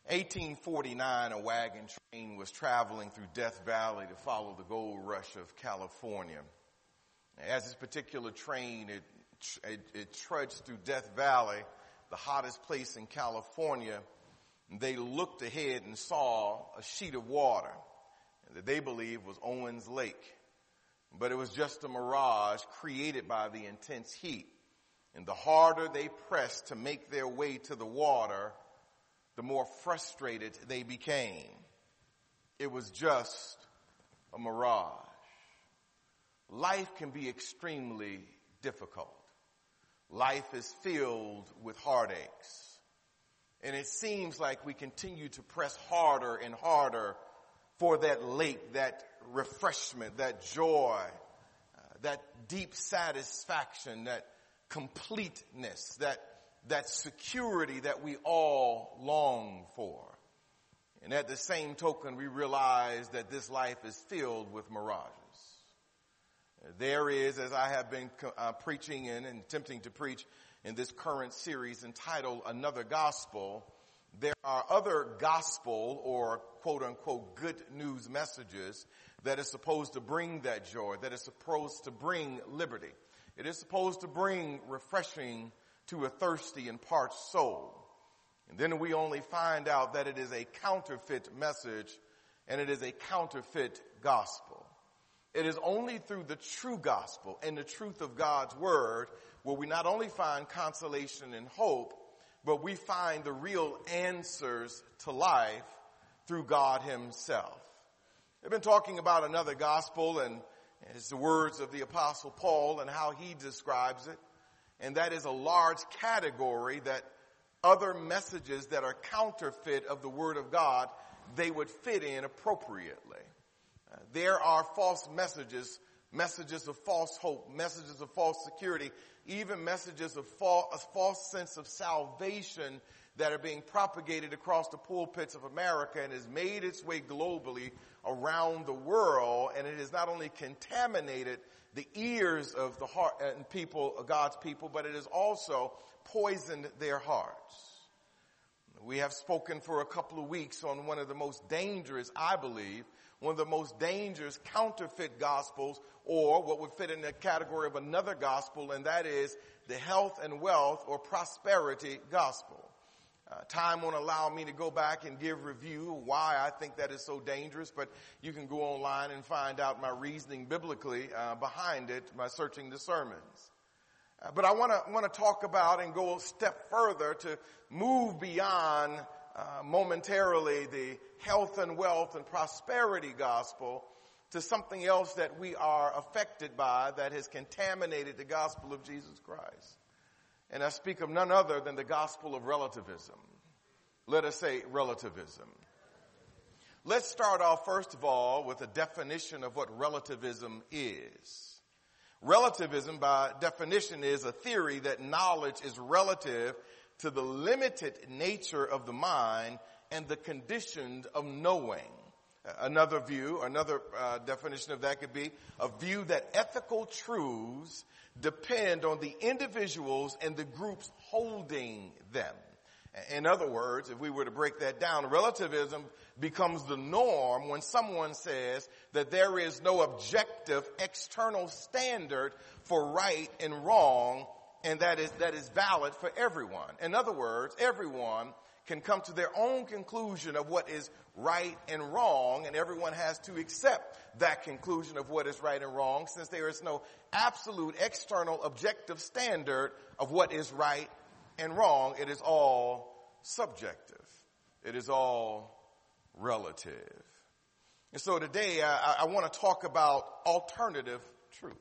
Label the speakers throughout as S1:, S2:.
S1: 1849, a wagon train was traveling through Death Valley to follow the gold rush of California. As this particular train, it trudged through Death Valley, the hottest place in California. They looked ahead and saw a sheet of water that they believed was Owens Lake. But it was just a mirage created by the intense heat. And the harder they pressed to make their way to the water, the more frustrated they became. It was just a mirage. Life can be extremely difficult. Life is filled with heartaches. And it seems like we continue to press harder and harder for that lake, that refreshment, that joy, that deep satisfaction, that completeness, that security that we all long for. And at the same token, we realize that this life is filled with mirages. There is, as I have been preaching in and attempting to preach in this current series entitled Another Gospel, there are other gospel or quote unquote good news messages that is supposed to bring that joy, that is supposed to bring liberty. It is supposed to bring refreshing to a thirsty and parched soul. And then we only find out that it is a counterfeit message and it is a counterfeit gospel. It is only through the true gospel and the truth of God's word where we not only find consolation and hope, but we find the real answers to life through God himself. I've been talking about another gospel, and it's the words of the Apostle Paul and how he describes it. And that is a large category that other messages that are counterfeit of the word of God, they would fit in appropriately. There are false messages, messages of false hope, messages of false security, even messages of a false sense of salvation that are being propagated across the pulpits of America and has made its way globally around the world. And it has not only contaminated the ears of the heart and people, God's people, but it has also poisoned their hearts. We have spoken for a couple of weeks on one of the most dangerous, I believe, one of the most dangerous counterfeit gospels, or what would fit in the category of another gospel, and that is the health and wealth or prosperity gospel. Time won't allow me to go back and give review why I think that is so dangerous, but you can go online and find out my reasoning biblically behind it by searching the sermons. But I want to talk about and go a step further to move beyond momentarily the health and wealth and prosperity gospel to something else that we are affected by that has contaminated the gospel of Jesus Christ. And I speak of none other than the gospel of relativism. Let us say relativism. Let's start off first of all with a definition of what relativism is. Relativism by definition is a theory that knowledge is relative to the limited nature of the mind and the condition of knowing. Another view, definition of that could be a view that ethical truths depend on the individuals and the groups holding them. In other words, if we were to break that down, relativism becomes the norm when someone says that there is no objective external standard for right and wrong, and that is valid for everyone. In other words, everyone can come to their own conclusion of what is right and wrong, and everyone has to accept that conclusion of what is right and wrong, since there is no absolute external objective standard of what is right and wrong. It is all subjective. It is all relative. And so today I want to talk about alternative truth.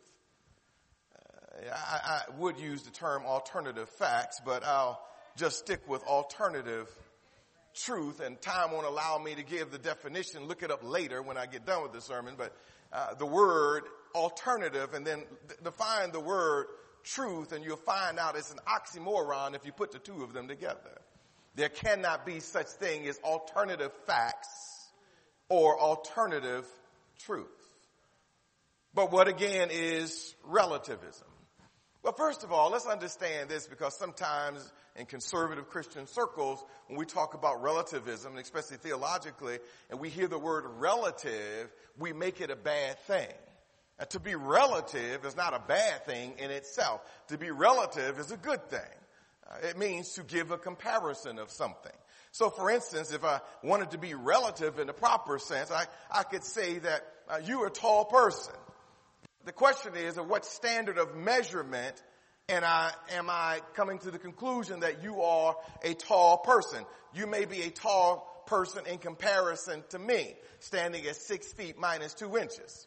S1: I would use the term alternative facts, but I'll just stick with alternative truth, and time won't allow me to give the definition. Look it up later when I get done with the sermon, but the word alternative, and then define the word truth, and you'll find out it's an oxymoron if you put the two of them together. There cannot be such thing as alternative facts or alternative truth. But what again is relativism? Well, first of all, let's understand this, because sometimes in conservative Christian circles, when we talk about relativism, and especially theologically, and we hear the word relative, we make it a bad thing. To be relative is not a bad thing in itself. To be relative is a good thing. It means to give a comparison of something. So, for instance, if I wanted to be relative in the proper sense, I could say that you're a tall person. The question is, at what standard of measurement am I coming to the conclusion that you are a tall person? You may be a tall person in comparison to me, standing at 6 feet minus 2 inches.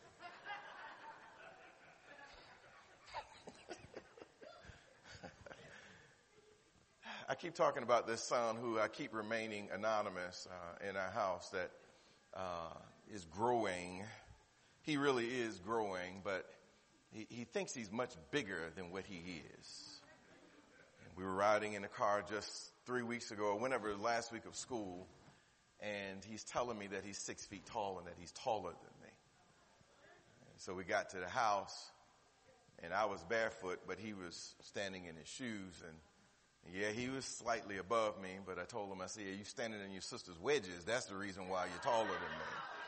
S1: I keep talking about this son who I keep remaining anonymous in our house that is growing. He really is growing, but he thinks he's much bigger than what he is. And we were riding in the car just 3 weeks ago, or whenever, last week of school, and he's telling me that he's 6 feet tall and that he's taller than me. And so we got to the house, and I was barefoot, but he was standing in his shoes, and yeah, he was slightly above me, but I told him, I said, yeah, you standing in your sister's wedges. That's the reason why you're taller than me.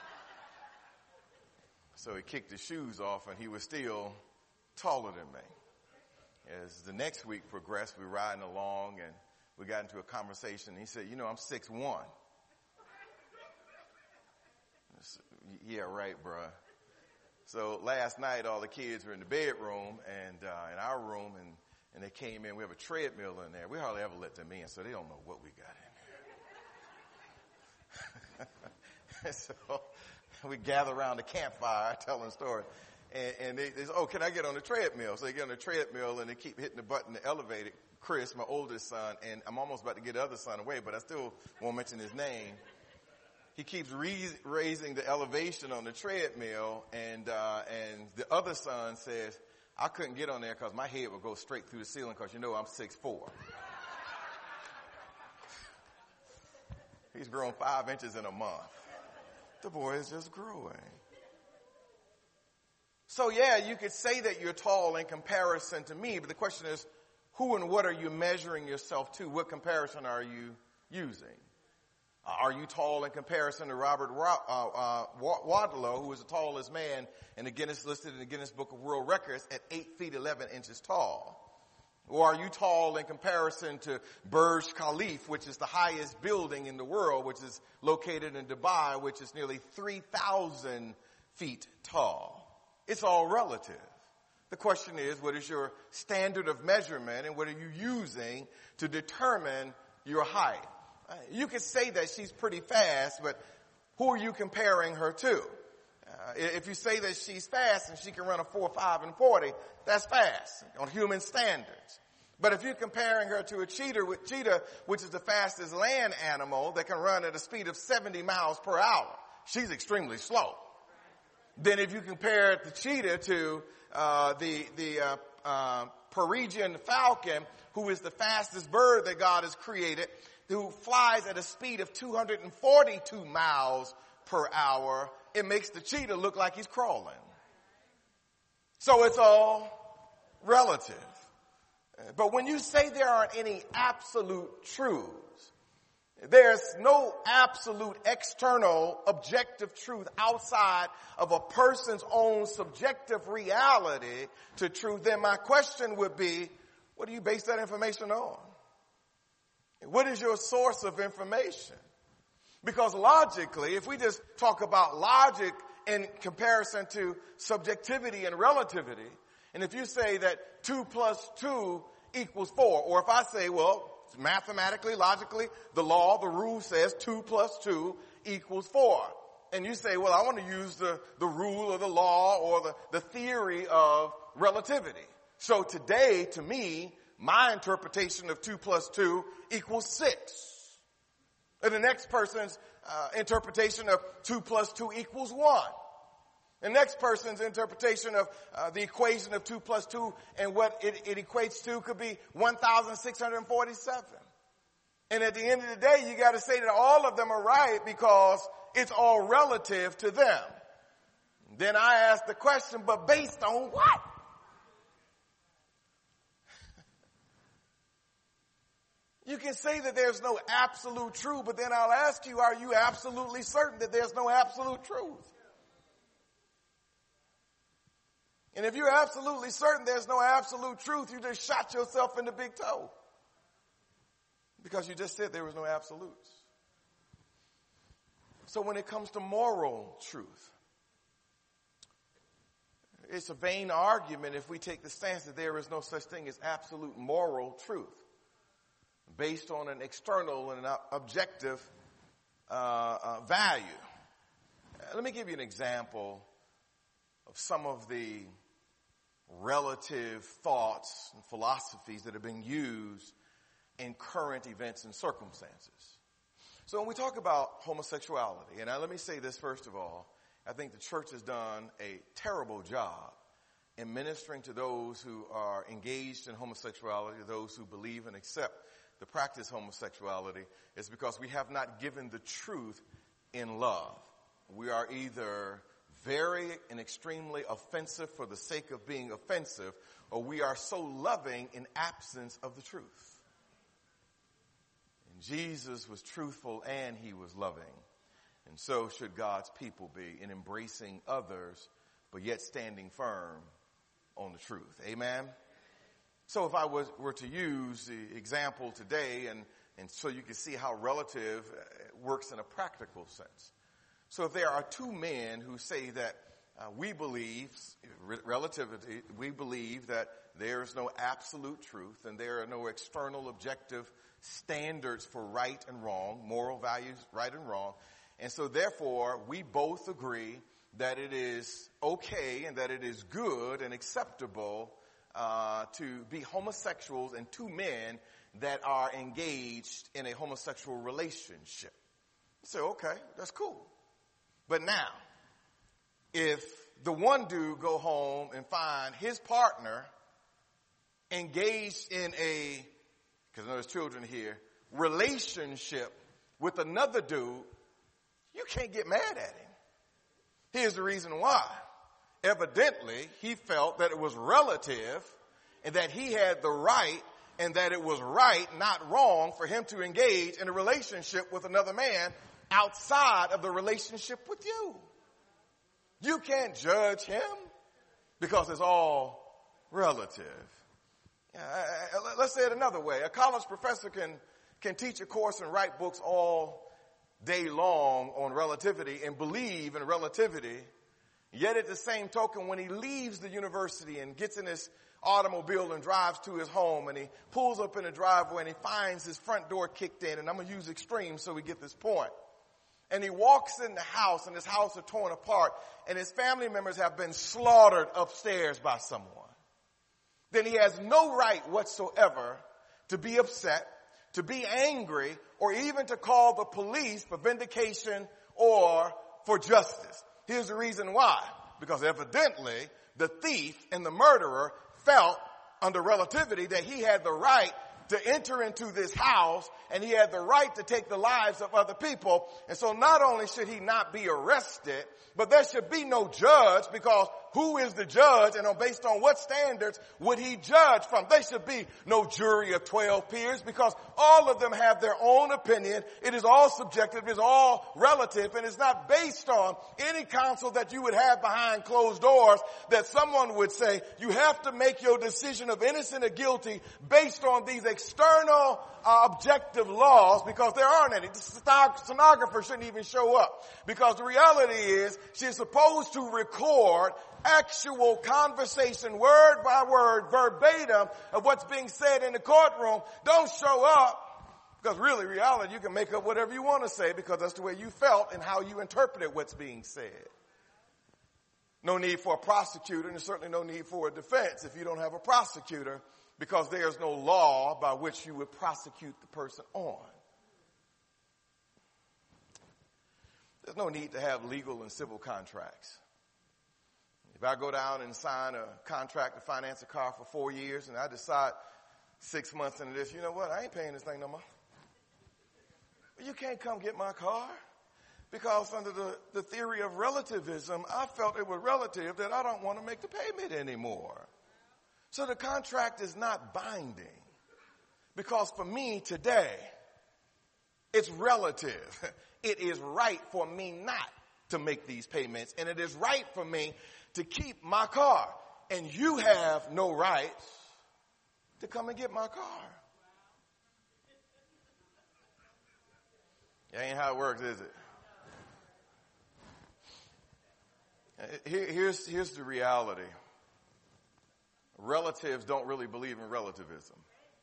S1: So he kicked his shoes off, and he was still taller than me. As the next week progressed, we were riding along, and we got into a conversation. He said, I'm 6'1". Said, yeah, right, bruh. So last night, all the kids were in the bedroom and in our room, and they came in. We have a treadmill in there. We hardly ever let them in, so they don't know what we got in there. So we gather around the campfire telling stories. And they say, oh, can I get on the treadmill? So they get on the treadmill, and they keep hitting the button to elevate it. Chris, my oldest son, and I'm almost about to get the other son away, but I still won't mention his name. He keeps raising the elevation on the treadmill, and the other son says, I couldn't get on there because my head would go straight through the ceiling because I'm 6'4". He's grown 5 inches in a month. The boy is just growing. So yeah, you could say that you're tall in comparison to me, but the question is, who and what are you measuring yourself to? What comparison are you using? Are you tall in comparison to Robert Wadlow, who is the tallest man listed in the Guinness Book of World Records at 8 feet 11 inches tall? Or are you tall in comparison to Burj Khalifa, which is the highest building in the world, which is located in Dubai, which is nearly 3,000 feet tall? It's all relative. The question is, what is your standard of measurement, and what are you using to determine your height? You could say that she's pretty fast, but who are you comparing her to? If you say that she's fast and she can run a 4, 5, and 40, that's fast on human standards. But if you're comparing her to a cheetah, which is the fastest land animal that can run at a speed of 70 miles per hour, she's extremely slow. Then if you compare the cheetah to the Parisian falcon, who is the fastest bird that God has created, who flies at a speed of 242 miles per hour, it makes the cheetah look like he's crawling. So it's all relative. But when you say there aren't any absolute truths, there's no absolute external objective truth outside of a person's own subjective reality to truth, then my question would be, what do you base that information on? What is your source of information? Because logically, if we just talk about logic in comparison to subjectivity and relativity, and if you say that 2 plus 2 equals 4, or if I say, well, mathematically, logically, the rule says 2 plus 2 equals 4. And you say, well, I want to use the rule or the law or the theory of relativity. So today, to me, my interpretation of 2 plus 2 equals 6. And the next person's interpretation of 2 plus 2 equals 1. The next person's interpretation of the equation of 2 plus 2 and what it equates to could be 1,647. And at the end of the day, you got to say that all of them are right because it's all relative to them. Then I ask the question, but based on what? You can say that there's no absolute truth, but then I'll ask you, are you absolutely certain that there's no absolute truth? And if you're absolutely certain there's no absolute truth, you just shot yourself in the big toe. Because you just said there was no absolutes. So when it comes to moral truth, it's a vain argument if we take the stance that there is no such thing as absolute moral truth based on an external and an objective value. Let me give you an example of some of the relative thoughts and philosophies that have been used in current events and circumstances. So when we talk about homosexuality, and let me say this first of all, I think the church has done a terrible job in ministering to those who are engaged in homosexuality, those who believe and accept the practice of homosexuality, is because we have not given the truth in love. We are either very and extremely offensive for the sake of being offensive, or we are so loving in absence of the truth. And Jesus was truthful and he was loving. And so should God's people be in embracing others, but yet standing firm on the truth. Amen? So if I were to use the example today, and so you can see how relative works in a practical sense. So if there are two men who say that we believe, relativity, we believe that there is no absolute truth and there are no external objective standards for right and wrong, moral values, right and wrong. And so therefore, we both agree that it is okay and that it is good and acceptable to be homosexuals and two men that are engaged in a homosexual relationship. You say, okay, that's cool. But now, if the one dude go home and find his partner engaged in a, because I know there's children here, relationship with another dude, you can't get mad at him. Here's the reason why. Evidently, he felt that it was relative and that he had the right and that it was right, not wrong, for him to engage in a relationship with another man outside of the relationship with you. You can't judge him because it's all relative. Let's say it another way. A college professor can teach a course and write books all day long on relativity and believe in relativity. Yet at the same token, when he leaves the university and gets in his automobile and drives to his home and he pulls up in the driveway and he finds his front door kicked in, and I'm going to use extreme so we get this point. And he walks in the house and his house is torn apart and his family members have been slaughtered upstairs by someone. Then he has no right whatsoever to be upset, to be angry, or even to call the police for vindication or for justice. Here's the reason why. Because evidently the thief and the murderer felt under relativity that he had the right to enter into this house and he had the right to take the lives of other people. And so not only should he not be arrested, but there should be no judge, because who is the judge and based on what standards would he judge from? There should be no jury of 12 peers because all of them have their own opinion. It is all subjective. It is all relative, and it's not based on any counsel that you would have behind closed doors that someone would say you have to make your decision of innocent or guilty based on these external objective laws, because there aren't any. The stenographer shouldn't even show up, because the reality is she's supposed to record actual conversation, word by word, verbatim of what's being said in the courtroom. Don't show up, because really, reality, you can make up whatever you want to say because that's the way you felt and how you interpreted what's being said. No need for a prosecutor, and there's certainly no need for a defense if you don't have a prosecutor, because there's no law by which you would prosecute the person on. There's no need to have legal and civil contracts. If I go down and sign a contract to finance a car for 4 years and I decide 6 months into this, you know what, I ain't paying this thing no more. You can't come get my car, because under the theory of relativism, I felt it was relative that I don't want to make the payment anymore. So the contract is not binding. Because for me today, it's relative. It is right for me not to make these payments, and it is right for me to keep my car. And you have no right to come and get my car. That ain't how it works, is it? Here's the reality. Relatives don't really believe in relativism.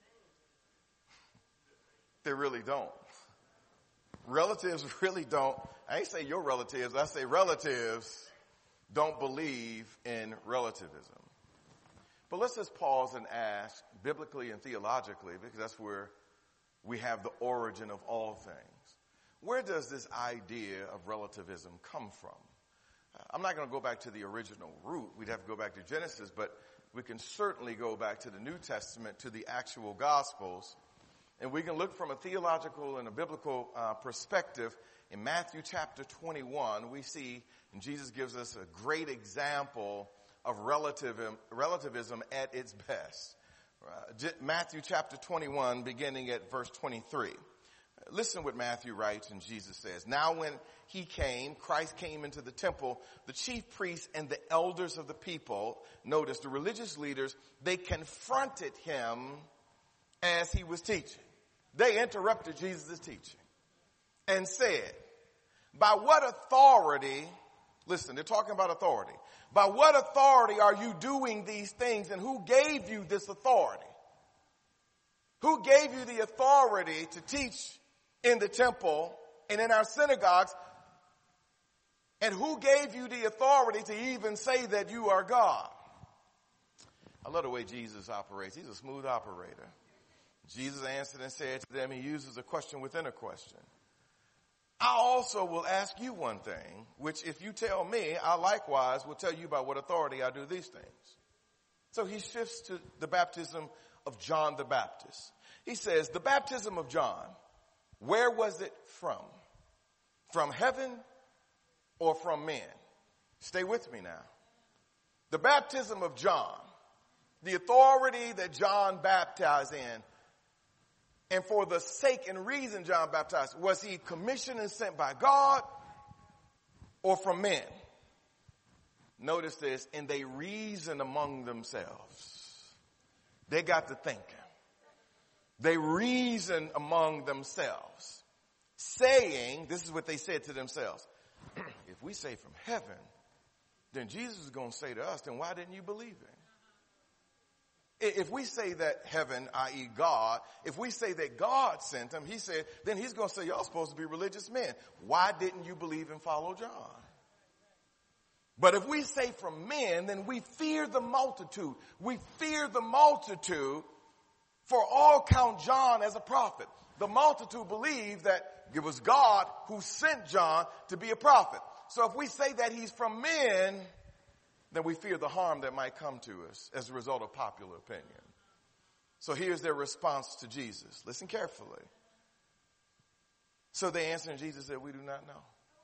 S1: They really don't. Relatives really don't. I ain't say your relatives. I say relatives don't believe in relativism. But let's just pause and ask, biblically and theologically, because that's where we have the origin of all things. Where does this idea of relativism come from? I'm not going to go back to the original root. We'd have to go back to Genesis, but we can certainly go back to the New Testament, to the actual Gospels, and we can look from a theological and a biblical perspective. In Matthew chapter 21, we see, and Jesus gives us a great example of relativism at its best. Matthew chapter 21, beginning at verse 23. Listen what Matthew writes, and Jesus says, "Now when he came, Christ came into the temple, the chief priests and the elders of the people," notice the religious leaders, "they confronted him as he was teaching." They interrupted Jesus' teaching and said, "By what authority," listen, they're talking about authority, "by what authority are you doing these things, and who gave you this authority?" Who gave you the authority to teach in the temple and in our synagogues? And who gave you the authority to even say that you are God? I love the way Jesus operates. He's a smooth operator. Jesus answered and said to them, he uses a question within a question. "I also will ask you one thing, which if you tell me, I likewise will tell you by what authority I do these things." So he shifts to the baptism of John the Baptist. He says, the baptism of John, where was it from? From heaven or from men? Stay with me now. The baptism of John, the authority that John baptized in, and for the sake and reason John baptized, was he commissioned and sent by God or from men? Notice this, and they reasoned among themselves. They got to thinking. They reasoned among themselves, saying, this is what they said to themselves, "If we say from heaven, then Jesus is going to say to us, then why didn't you believe him? If we say that heaven, i.e. God, if we say that God sent him," he said, "then he's going to say, y'all supposed to be religious men. Why didn't you believe and follow John? But if we say from men, then we fear the multitude. We fear the multitude, for all count John as a prophet." The multitude believed that it was God who sent John to be a prophet. So if we say that he's from men, then we fear the harm that might come to us as a result of popular opinion. So here's their response to Jesus. Listen carefully. So they answered, and Jesus said, "We do not know."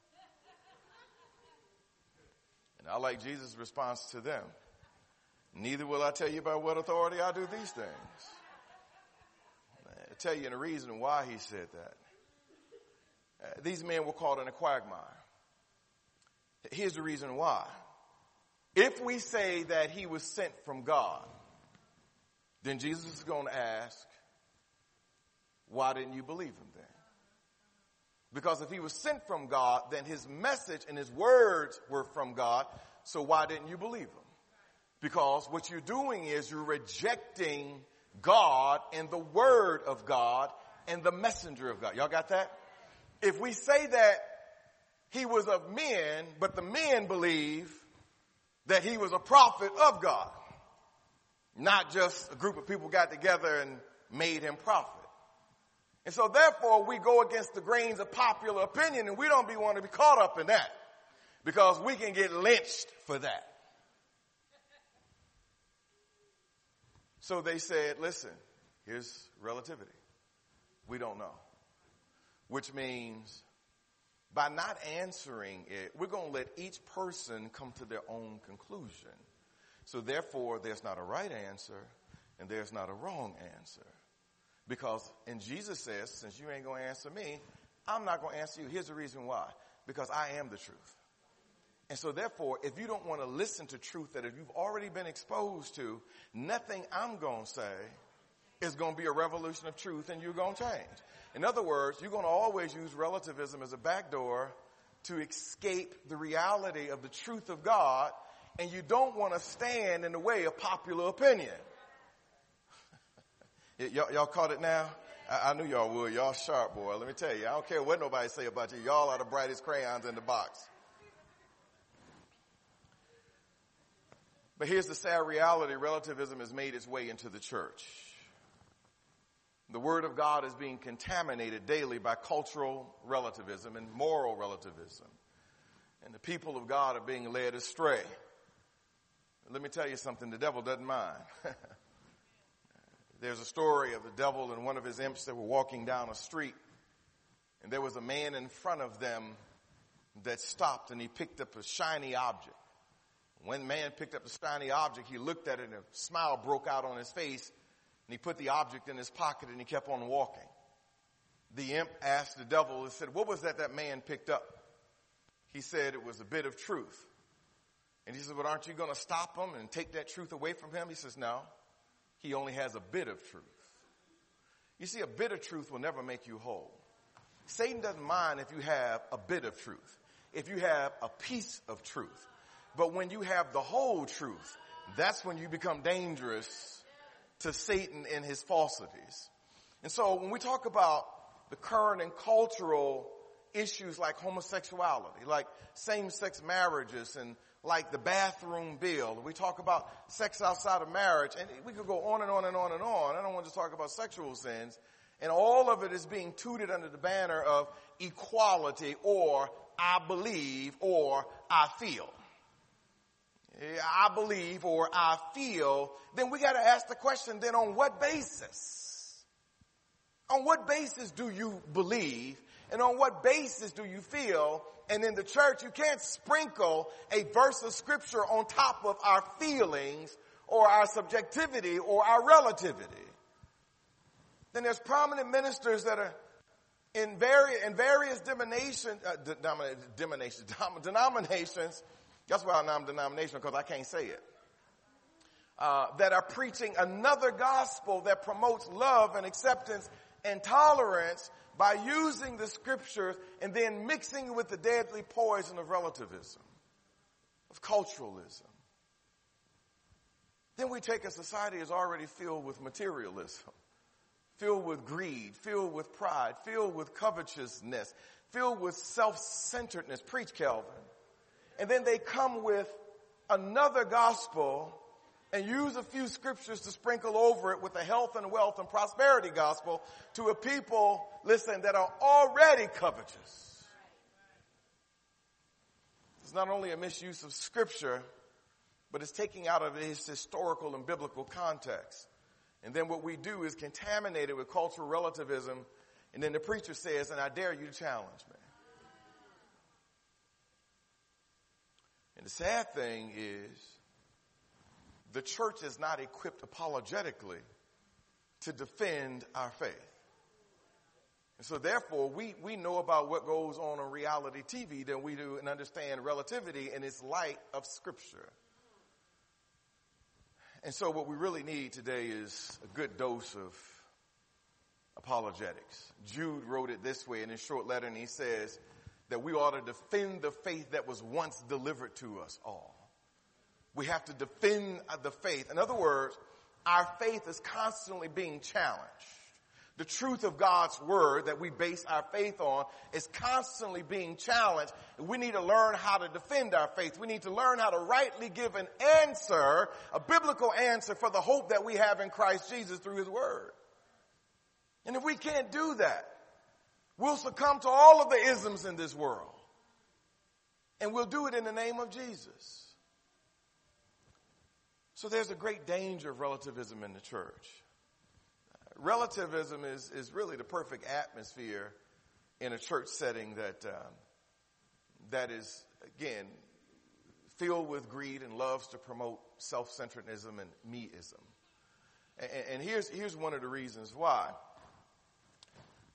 S1: And I like Jesus' response to them. "Neither will I tell you by what authority I do these things." I'll tell you the reason why he said that. These men were caught in a quagmire. Here's the reason why. If we say that he was sent from God, then Jesus is going to ask, why didn't you believe him then? Because if he was sent from God, then his message and his words were from God. So why didn't you believe him? Because what you're doing is you're rejecting God and the word of God and the messenger of God. Y'all got that? If we say that he was of men, but the men believe that he was a prophet of God, not just a group of people got together and made him prophet. And so therefore we go against the grains of popular opinion, and we don't want to be caught up in that because we can get lynched for that. So they said, listen, here's relativity. We don't know. Which means by not answering it, we're going to let each person come to their own conclusion. So therefore, there's not a right answer and there's not a wrong answer. Because, and Jesus says, since you ain't going to answer me, I'm not going to answer you. Here's the reason why. Because I am the truth. And so therefore, if you don't want to listen to truth that you've already been exposed to, nothing I'm going to say is going to be a revolution of truth and you're going to change. In other words, you're going to always use relativism as a backdoor to escape the reality of the truth of God, and you don't want to stand in the way of popular opinion. Y'all caught it now? I knew y'all would. Y'all sharp, boy. Let me tell you, I don't care what nobody say about you. Y'all are the brightest crayons in the box. But here's the sad reality. Relativism has made its way into the church. The Word of God is being contaminated daily by cultural relativism and moral relativism. And the people of God are being led astray. Let me tell you something. The devil doesn't mind. There's a story of the devil and one of his imps that were walking down a street. And there was a man in front of them that stopped, and he picked up a shiny object. When man picked up the shiny object, he looked at it and a smile broke out on his face. And he put the object in his pocket and he kept on walking. The imp asked the devil and said, what was that man picked up? He said it was a bit of truth. And he said, well, aren't you going to stop him and take that truth away from him? He says, no, he only has a bit of truth. You see, a bit of truth will never make you whole. Satan doesn't mind if you have a bit of truth, if you have a piece of truth. But when you have the whole truth, that's when you become dangerous to Satan and his falsities. And so when we talk about the current and cultural issues like homosexuality, like same-sex marriages, and like the bathroom bill, we talk about sex outside of marriage, and we could go on and on and on and on. I don't want to talk about sexual sins. And all of it is being tooted under the banner of equality, or I believe, or I feel. I believe or I feel, then we got to ask the question, then on what basis? On what basis do you believe? And on what basis do you feel? And in the church, you can't sprinkle a verse of scripture on top of our feelings or our subjectivity or our relativity. Then there's prominent ministers that are in various denominations. That's why I'm non-denominational, because I can't say it. That are preaching another gospel that promotes love and acceptance and tolerance by using the scriptures and then mixing with the deadly poison of relativism, of culturalism. Then we take a society that's already filled with materialism, filled with greed, filled with pride, filled with covetousness, filled with self-centeredness. Preach, Calvin. And then they come with another gospel and use a few scriptures to sprinkle over it with the health and wealth and prosperity gospel to a people, listen, that are already covetous. It's not only a misuse of scripture, but it's taking out of its historical and biblical context. And then what we do is contaminate it with cultural relativism, and then the preacher says, and I dare you to challenge me. And the sad thing is, the church is not equipped apologetically to defend our faith. And so therefore, we know about what goes on reality TV than we do and understand relativity in its light of Scripture. And so what we really need today is a good dose of apologetics. Jude wrote it this way in his short letter, and he says that we ought to defend the faith that was once delivered to us all. We have to defend the faith. In other words, our faith is constantly being challenged. The truth of God's word that we base our faith on is constantly being challenged. And we need to learn how to defend our faith. We need to learn how to rightly give an answer, a biblical answer for the hope that we have in Christ Jesus through his word. And if we can't do that, we'll succumb to all of the isms in this world. And we'll do it in the name of Jesus. So there's a great danger of relativism in the church. Relativism is really the perfect atmosphere in a church setting that is, again, filled with greed and loves to promote self-centeredism and meism. And here's one of the reasons why.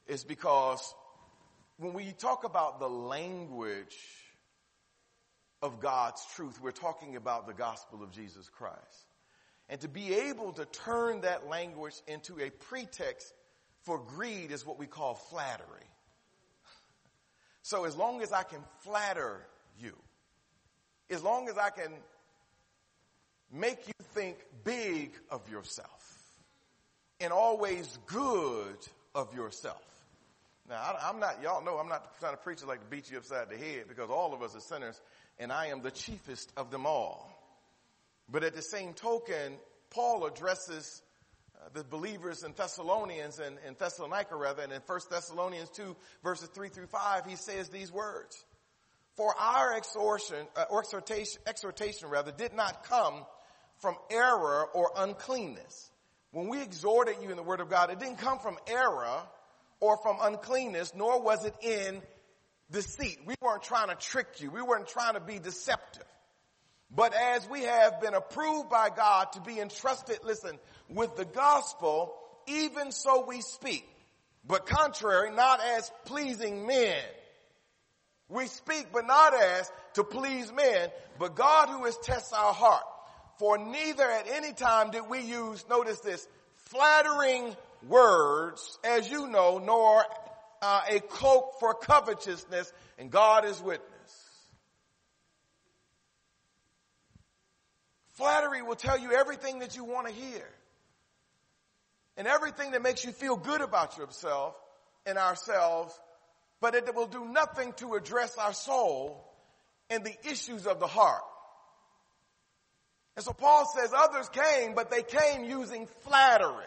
S1: is because when we talk about the language of God's truth, we're talking about the gospel of Jesus Christ. And to be able to turn that language into a pretext for greed is what we call flattery. So as long as I can flatter you, as long as I can make you think big of yourself and always good of yourself. Now, y'all know I'm not trying to preach it like to beat you upside the head, because all of us are sinners and I am the chiefest of them all. But at the same token, Paul addresses the believers in Thessalonians and in Thessalonica rather, and in 1 Thessalonians 2 verses 3 through 5, he says these words. For our exhortation did not come from error or uncleanness. When we exhorted you in the word of God, it didn't come from error or from uncleanness, nor was it in deceit. We weren't trying to trick you. We weren't trying to be deceptive. But as we have been approved by God to be entrusted, listen, with the gospel, even so we speak. But contrary, not as pleasing men. We speak, but not as to please men, but God who has tested our heart. For neither at any time did we use, notice this, flattering words, as you know, nor a cloak for covetousness, and God is witness. Flattery will tell you everything that you want to hear. And everything that makes you feel good about yourself and ourselves, but it will do nothing to address our soul and the issues of the heart. And so Paul says others came, but they came using flattery.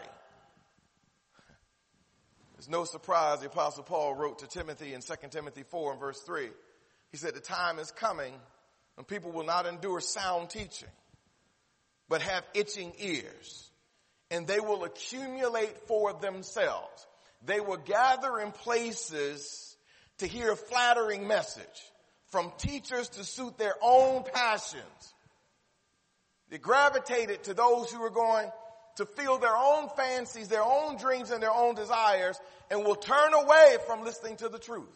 S1: It's no surprise the Apostle Paul wrote to Timothy in 2 Timothy 4 and verse 3. He said, the time is coming when people will not endure sound teaching, but have itching ears, and they will accumulate for themselves. They will gather in places to hear a flattering message from teachers to suit their own passions. They gravitated to those who are going to feel their own fancies, their own dreams, and their own desires, and will turn away from listening to the truth.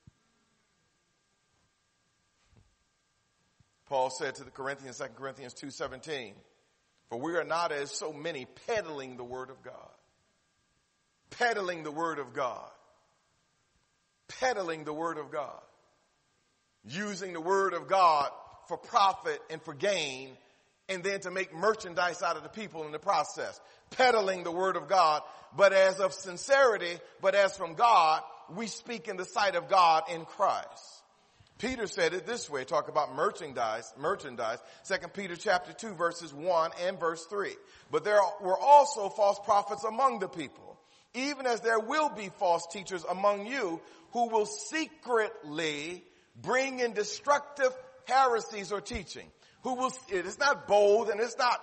S1: Paul said to the Corinthians, 2 Corinthians 2:17, for we are not as so many peddling the word of God. Peddling the word of God. Peddling the word of God. Using the word of God for profit and for gain, and then to make merchandise out of the people in the process. Peddling the word of God, but as of sincerity, but as from God, we speak in the sight of God in Christ. Peter said it this way, talk about merchandise, 2 Peter chapter 2 verses 1 and verse 3. But there were also false prophets among the people, even as there will be false teachers among you who will secretly bring in destructive heresies or teaching. It's not bold and it's not,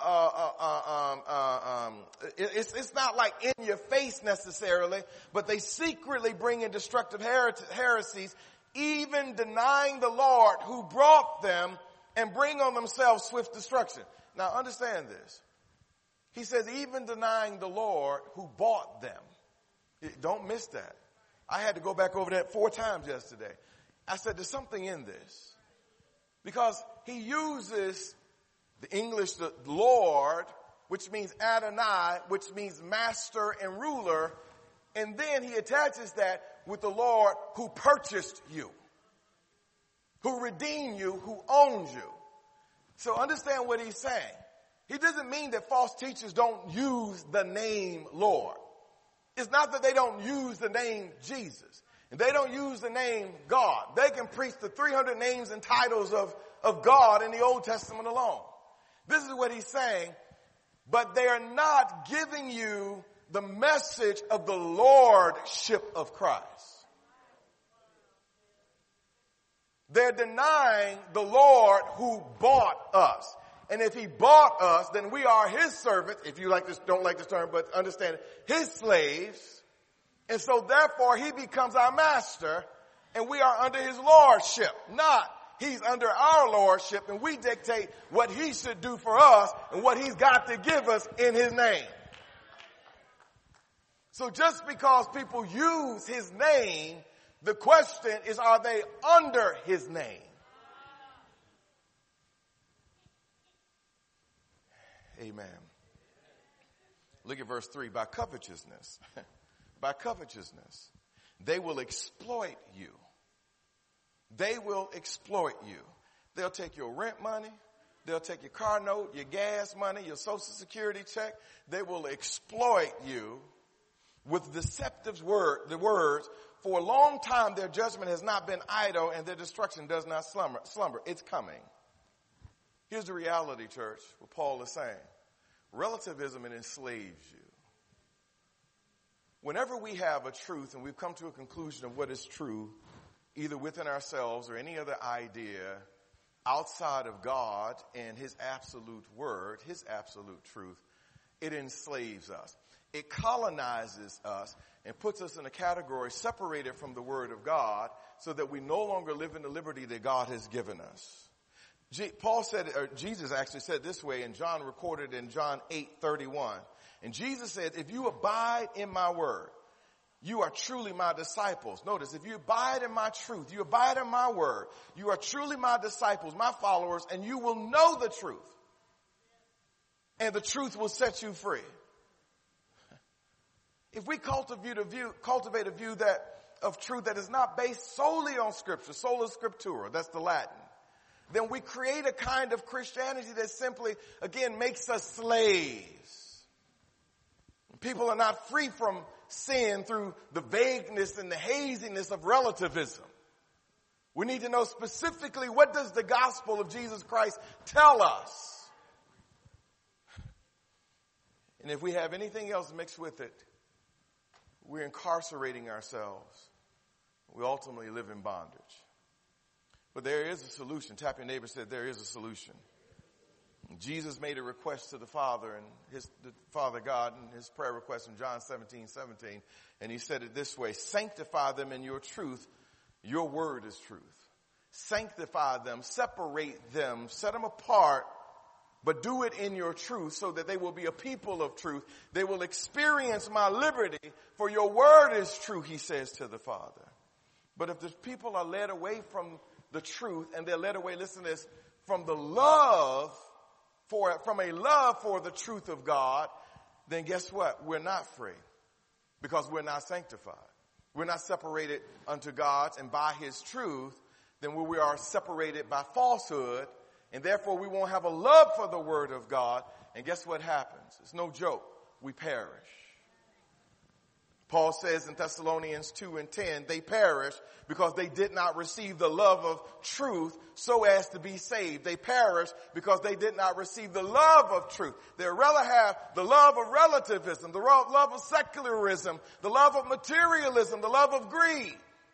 S1: it's not like in your face necessarily, but they secretly bring in destructive heresies, even denying the Lord who brought them, and bring on themselves swift destruction. Now understand this. He says even denying the Lord who bought them. Don't miss that. I had to go back over that 4 times yesterday. I said there's something in this. Because he uses the English, the Lord, which means Adonai, which means master and ruler, and then he attaches that with the Lord who purchased you, who redeemed you, who owns you. So understand what he's saying. He doesn't mean that false teachers don't use the name Lord. It's not that they don't use the name Jesus. And they don't use the name God. They can preach the 300 names and titles of God in the Old Testament alone. This is what he's saying. But they are not giving you the message of the lordship of Christ. They're denying the Lord who bought us. And if he bought us, then we are his servants. If you like this, don't like this term, but understand it, his slaves. And so therefore he becomes our master, and we are under his lordship. Not he's under our lordship, and we dictate what he should do for us and what he's got to give us in his name. So just because people use his name, the question is, are they under his name? Amen. Look at verse 3. By covetousness, by covetousness, they will exploit you. They will exploit you. They'll take your rent money. They'll take your car note, your gas money, your Social Security check. They will exploit you with deceptive words. For a long time, their judgment has not been idle and their destruction does not slumber. It's coming. Here's the reality, church, what Paul is saying. Relativism enslaves you. Whenever we have a truth and we've come to a conclusion of what is true, either within ourselves or any other idea outside of God and his absolute word, his absolute truth, it enslaves us. It colonizes us and puts us in a category separated from the word of God so that we no longer live in the liberty that God has given us. Paul said, or Jesus actually said this way, and John recorded in John 8:31. And Jesus said, if you abide in my word, you are truly my disciples. Notice, if you abide in my truth, you abide in my word, you are truly my disciples, my followers, and you will know the truth. And the truth will set you free. If we cultivate a view of truth that is not based solely on Scripture, sola scriptura, that's the Latin, then we create a kind of Christianity that simply, again, makes us slaves. People are not free from sin through the vagueness and the haziness of relativism. We need to know specifically, what does the gospel of Jesus Christ tell us? And if we have anything else mixed with it, we're incarcerating ourselves. We ultimately live in bondage. But there is a solution. Tap your neighbor, said there is a solution. Jesus made a request to the Father and the Father God in his prayer request in John 17:17. And he said it this way: sanctify them in your truth. Your word is truth. Sanctify them, separate them, set them apart, but do it in your truth so that they will be a people of truth. They will experience my liberty, for your word is true, he says to the Father. But if the people are led away from the truth, and they're led away, listen to this, from a love for the truth of God, then guess what? We're not free, because we're not sanctified. We're not separated unto God and by his truth. Then we are separated by falsehood, and therefore we won't have a love for the word of God. And guess what happens? It's no joke. We perish. Paul says in Thessalonians 2:10, they perish because they did not receive the love of truth so as to be saved. They perish because they did not receive the love of truth. They'd rather have the love of relativism, the love of secularism, the love of materialism, the love of greed.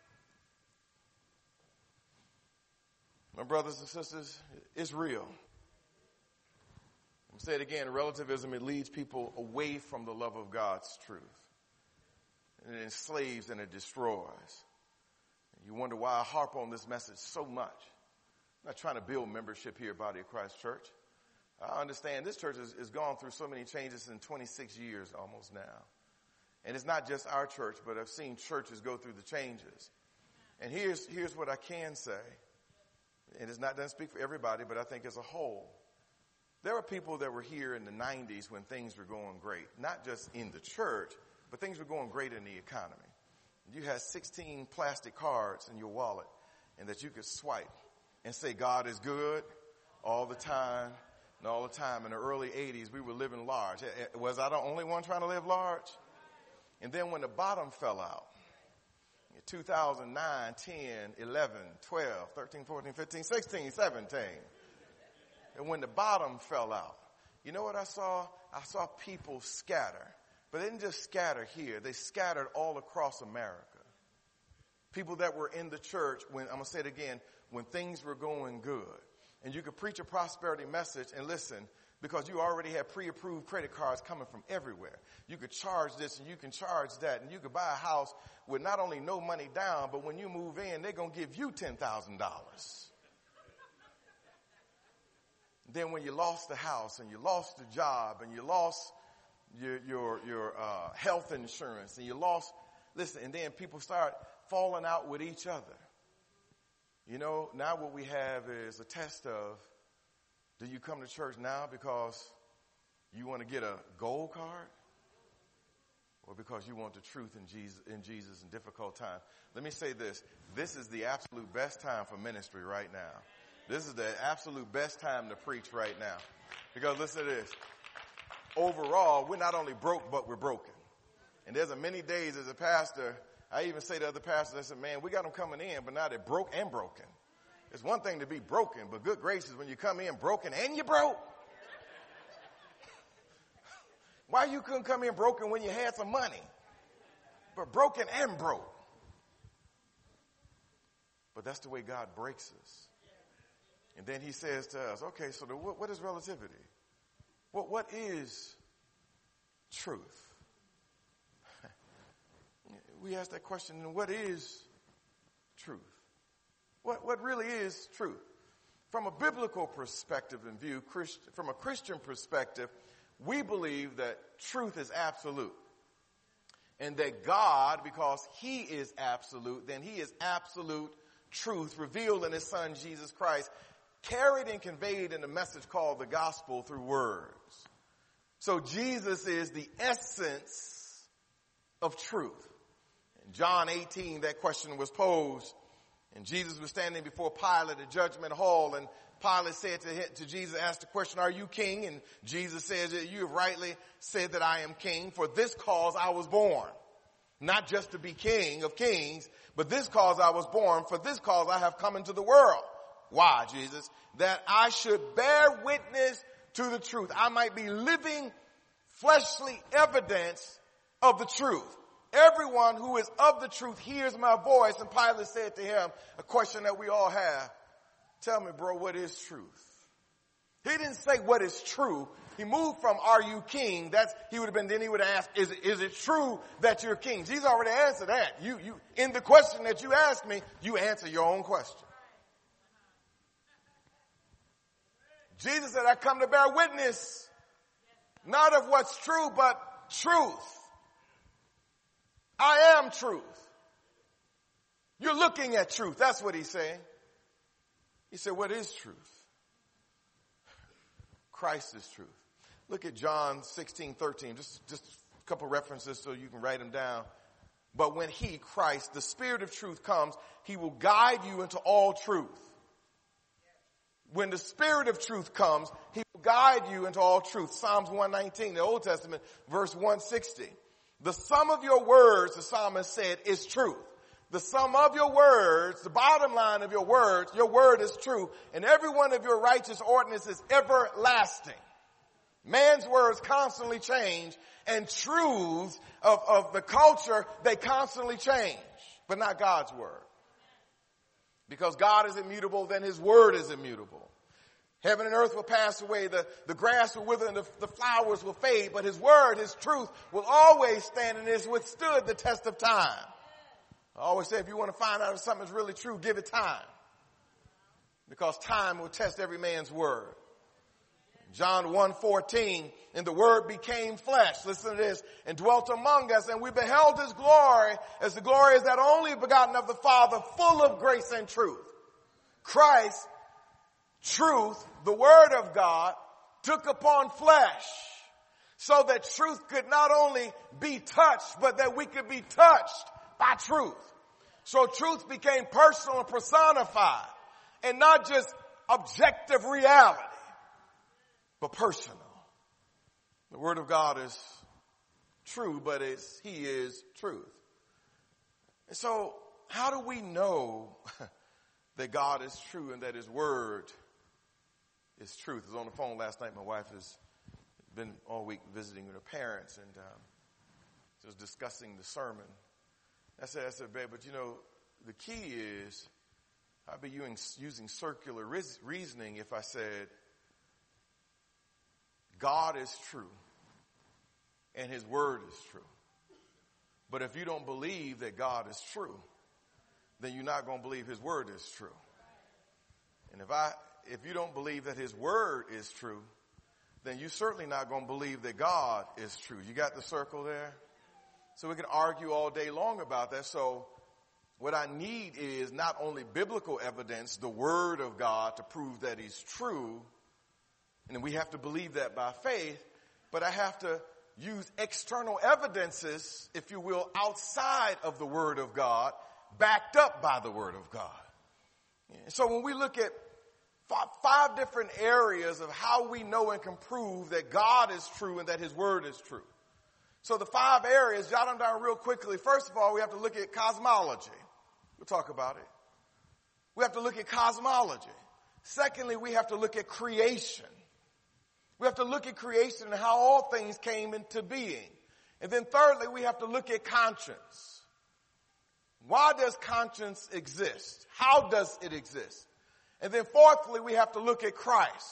S1: My brothers and sisters, it's real. I'll say it again, relativism, it leads people away from the love of God's truth. And it enslaves and it destroys. You wonder why I harp on this message so much. I'm not trying to build membership here at Body of Christ Church. I understand this church has gone through so many changes in 26 years almost now. And it's not just our church, but I've seen churches go through the changes. And here's what I can say. And it doesn't speak for everybody, but I think as a whole. There were people that were here in the 90s when things were going great. Not just in the church, but things were going great in the economy. You had 16 plastic cards in your wallet and that you could swipe and say God is good all the time and all the time. In the early 80s, we were living large. Was I the only one trying to live large? And then when the bottom fell out, 2009, 10, 11, 12, 13, 14, 15, 16, 17. And when the bottom fell out, you know what I saw? I saw people scatter. But they didn't just scatter here. They scattered all across America. People that were in the church, I'm going to say it again, when things were going good. And you could preach a prosperity message and listen, because you already had pre-approved credit cards coming from everywhere. You could charge this and you can charge that. And you could buy a house with not only no money down, but when you move in, they're going to give you $10,000. Then when you lost the house and you lost the job and you lost your health insurance, and you lost, listen, and then people start falling out with each other. You know, now what we have is a test of, do you come to church now because you want to get a gold card? Or because you want the truth in Jesus in difficult times? Let me say this. This is the absolute best time for ministry right now. This is the absolute best time to preach right now. Because listen to this. Overall, we're not only broke, but we're broken. And there's many days as a pastor, I even say to other pastors, I said, man, we got them coming in, but now they're broke and broken. It's one thing to be broken, but good gracious, when you come in broken and you're broke. Why you couldn't come in broken when you had some money? But broken and broke. But that's the way God breaks us. And then he says to us, okay, so what is relativity? What is truth? We ask that question, and what is truth? What really is truth? From a biblical perspective and view, from a Christian perspective, we believe that truth is absolute. And that God, because he is absolute, then he is absolute truth revealed in his son Jesus Christ, carried and conveyed in a message called the gospel through words. So Jesus is the essence of truth. In John 18, that question was posed, and Jesus was standing before Pilate at Judgment Hall, and Pilate said to Jesus, asked the question, are you king? And Jesus says, you have rightly said that I am king. For this cause I was born. Not just to be king of kings, but this cause I was born. For this cause I have come into the world. Why, Jesus? That I should bear witness to the truth. I might be living fleshly evidence of the truth. Everyone who is of the truth hears my voice. And Pilate said to him, a question that we all have. Tell me, bro, what is truth? He didn't say what is true. He moved from are you king? He would have asked, is it true that you're king? Jesus already answered that. You in the question that you asked me, you answer your own question. Jesus said, I come to bear witness, not of what's true, but truth. I am truth. You're looking at truth. That's what he's saying. He said, what is truth? Christ is truth. Look at John 16:13. Just a couple references so you can write them down. But when he, Christ, the Spirit of truth comes, he will guide you into all truth. When the Spirit of truth comes, he will guide you into all truth. Psalms 119, the Old Testament, verse 160. The sum of your words, the psalmist said, is truth. The sum of your words, the bottom line of your word is true. And every one of your righteous ordinances is everlasting. Man's words constantly change, and truths of the culture, they constantly change, but not God's word. Because God is immutable, then his word is immutable. Heaven and earth will pass away, the grass will wither, and the flowers will fade, but his word, his truth, will always stand, and has withstood the test of time. I always say if you want to find out if something's really true, give it time. Because time will test every man's word. John 1:14, and the word became flesh, listen to this, and dwelt among us, and we beheld his glory, as the glory is that only begotten of the Father, full of grace and truth. Christ, truth, the word of God, took upon flesh, so that truth could not only be touched, but that we could be touched by truth. So truth became personal and personified, and not just objective reality, but personal. The word of God is true, but he is truth. And so how do we know that God is true and that his word is truth? I was on the phone last night. My wife has been all week visiting with her parents, and just discussing the sermon. I said, babe, but the key is I'd be using circular reasoning if I said, God is true and his word is true. But if you don't believe that God is true, then you're not going to believe his word is true. And if you don't believe that his word is true, then you're certainly not going to believe that God is true. You got the circle there? So we can argue all day long about that. So what I need is not only biblical evidence, the word of God to prove that he's true, and we have to believe that by faith, but I have to use external evidences, if you will, outside of the word of God, backed up by the word of God. So when we look at five different areas of how we know and can prove that God is true and that his word is true. So the 5 areas, jot them down real quickly. First of all, we have to look at cosmology. We'll talk about it. We have to look at cosmology. Secondly, we have to look at creation. We have to look at creation and how all things came into being. And then thirdly, we have to look at conscience. Why does conscience exist? How does it exist? And then fourthly, we have to look at Christ.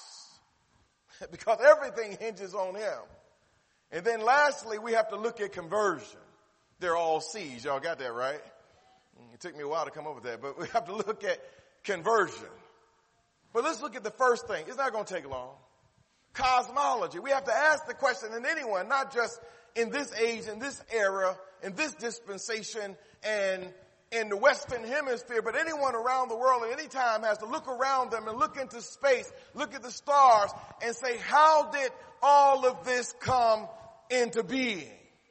S1: Because everything hinges on him. And then lastly, we have to look at conversion. They're all C's. Y'all got that right? It took me a while to come up with that, but we have to look at conversion. But let's look at the first thing. It's not going to take long. Cosmology. We have to ask the question, and anyone, not just in this age, in this era, in this dispensation, and in the Western Hemisphere, but anyone around the world at any time has to look around them and look into space, look at the stars, and say, how did all of this come into being?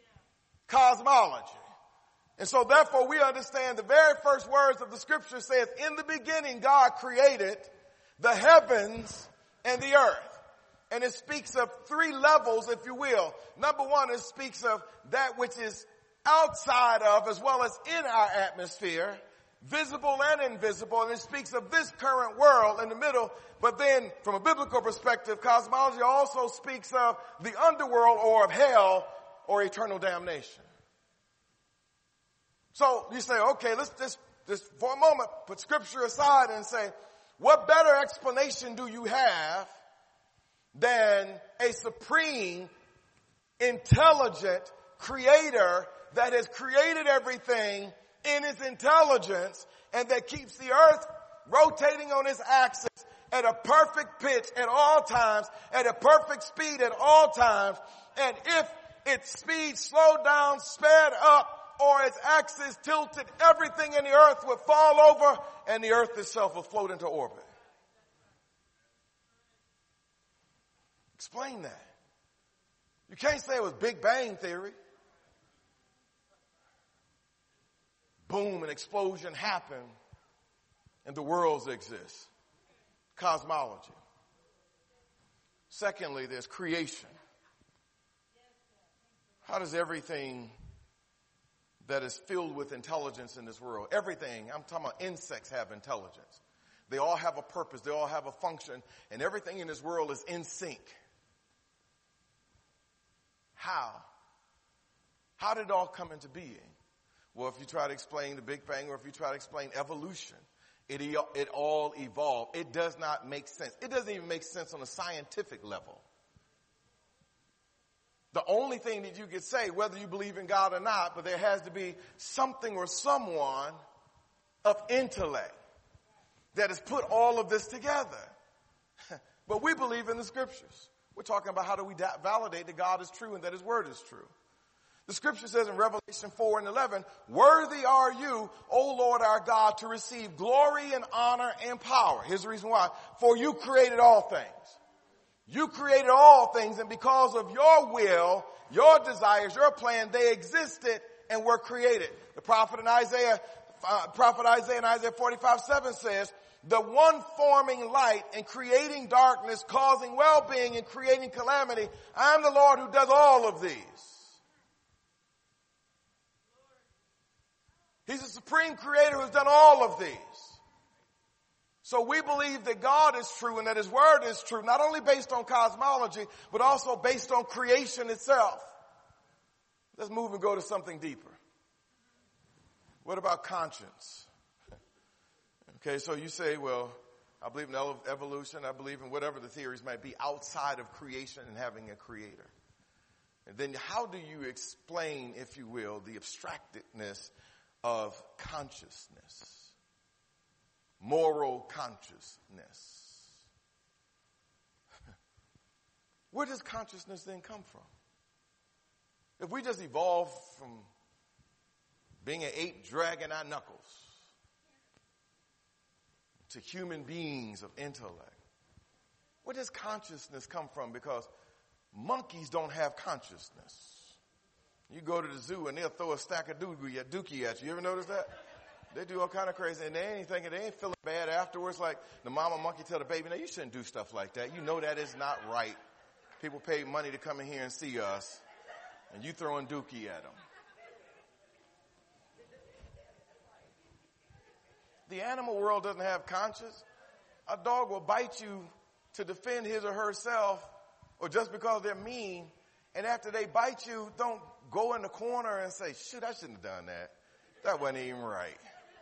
S1: Cosmology. And so therefore we understand the very first words of the scripture says, in the beginning God created the heavens and the earth. And it speaks of 3 levels, if you will. Number 1, it speaks of that which is outside of as well as in our atmosphere, visible and invisible. And it speaks of this current world in the middle. But then from a biblical perspective, cosmology also speaks of the underworld or of hell or eternal damnation. So you say, okay, let's just for a moment put scripture aside and say, what better explanation do you have than a supreme, intelligent creator that has created everything in his intelligence and that keeps the earth rotating on its axis at a perfect pitch at all times, at a perfect speed at all times, and if its speed slowed down, sped up, or its axis tilted, everything in the earth would fall over and the earth itself would float into orbit. Explain that. You can't say it was Big Bang Theory. Boom, an explosion happened and the worlds exist. Cosmology. Secondly, there's creation. How does everything that is filled with intelligence in this world, everything, I'm talking about insects have intelligence. They all have a purpose, they all have a function, and everything in this world is in sync. How? How did it all come into being? Well, if you try to explain the Big Bang or if you try to explain evolution, it all evolved. It does not make sense. It doesn't even make sense on a scientific level. The only thing that you could say, whether you believe in God or not, but there has to be something or someone of intellect that has put all of this together. But we believe in the scriptures. We're talking about how do we validate that God is true and that his word is true. The scripture says in Revelation 4:11, worthy are you, O Lord our God, to receive glory and honor and power. Here's the reason why. For you created all things. You created all things, and because of your will, your desires, your plan, they existed and were created. The prophet Isaiah in Isaiah 45:7 says, the one forming light and creating darkness, causing well-being and creating calamity, I am the Lord who does all of these. He's the supreme creator who's done all of these. So we believe that God is true and that his word is true, not only based on cosmology, but also based on creation itself. Let's move and go to something deeper. What about conscience? Okay, so you say, well, I believe in evolution, I believe in whatever the theories might be outside of creation and having a creator. And then how do you explain, if you will, the abstractedness of consciousness? Moral consciousness. Where does consciousness then come from? If we just evolved from being an ape dragging our knuckles to human beings of intellect, where does consciousness come from? Because monkeys don't have consciousness. You go to the zoo and they'll throw a stack of dookie at you. You ever notice that? They do all kind of crazy, and they ain't feeling bad afterwards. Like the mama monkey tell the baby, "No, you shouldn't do stuff like that. You know that is not right. People pay money to come in here and see us, and you throwing dookie at them." The animal world doesn't have conscience. A dog will bite you to defend his or herself, or just because they're mean. And after they bite you, don't go in the corner and say, "Shoot, I shouldn't have done that. That wasn't even right.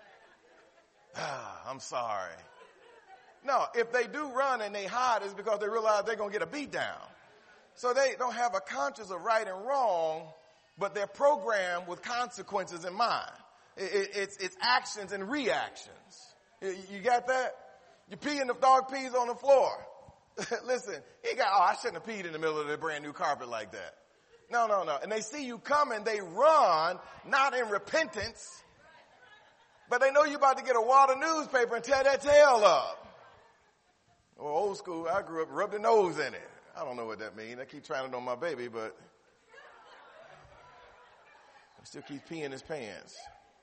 S1: I'm sorry." No, if they do run and they hide, it's because they realize they're going to get a beat down. So they don't have a conscience of right and wrong, but they're programmed with consequences in mind. It's actions and reactions. You got that? You pee and the dog pees on the floor. Listen, I shouldn't have peed in the middle of the brand new carpet like that. No. And they see you coming, they run, not in repentance, but they know you're about to get a wad of newspaper and tear that tail up. Or old school, I grew up, rub the nose in it. I don't know what that means. I keep trying to know my baby, but he still keeps peeing his pants.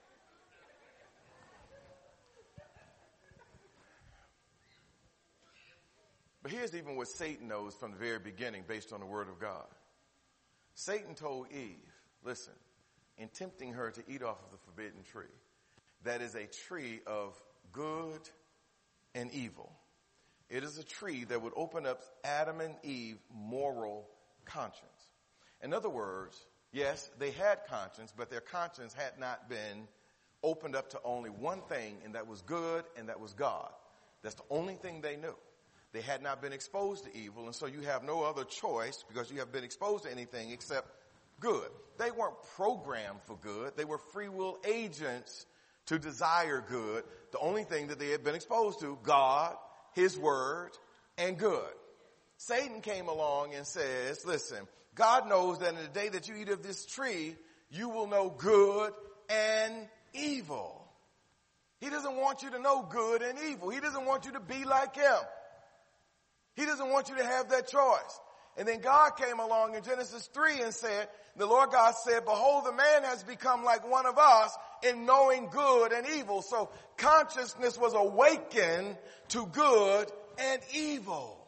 S1: But here's even what Satan knows from the very beginning based on the word of God. Satan told Eve, listen, in tempting her to eat off of the forbidden tree, that is a tree of good and evil. It is a tree that would open up Adam and Eve moral conscience. In other words, yes, they had conscience, but their conscience had not been opened up to only one thing, and that was good, and that was God. That's the only thing they knew. They had not been exposed to evil, and so you have no other choice because you have been exposed to anything except good. They weren't programmed for good. They were free will agents to desire good. The only thing that they had been exposed to, God, His Word, and good. Satan came along and says, listen, God knows that in the day that you eat of this tree, you will know good and evil. He doesn't want you to know good and evil. He doesn't want you to be like Him. He doesn't want you to have that choice. And then God came along in Genesis 3 and said, the Lord God said, behold, the man has become like one of us in knowing good and evil. So consciousness was awakened to good and evil.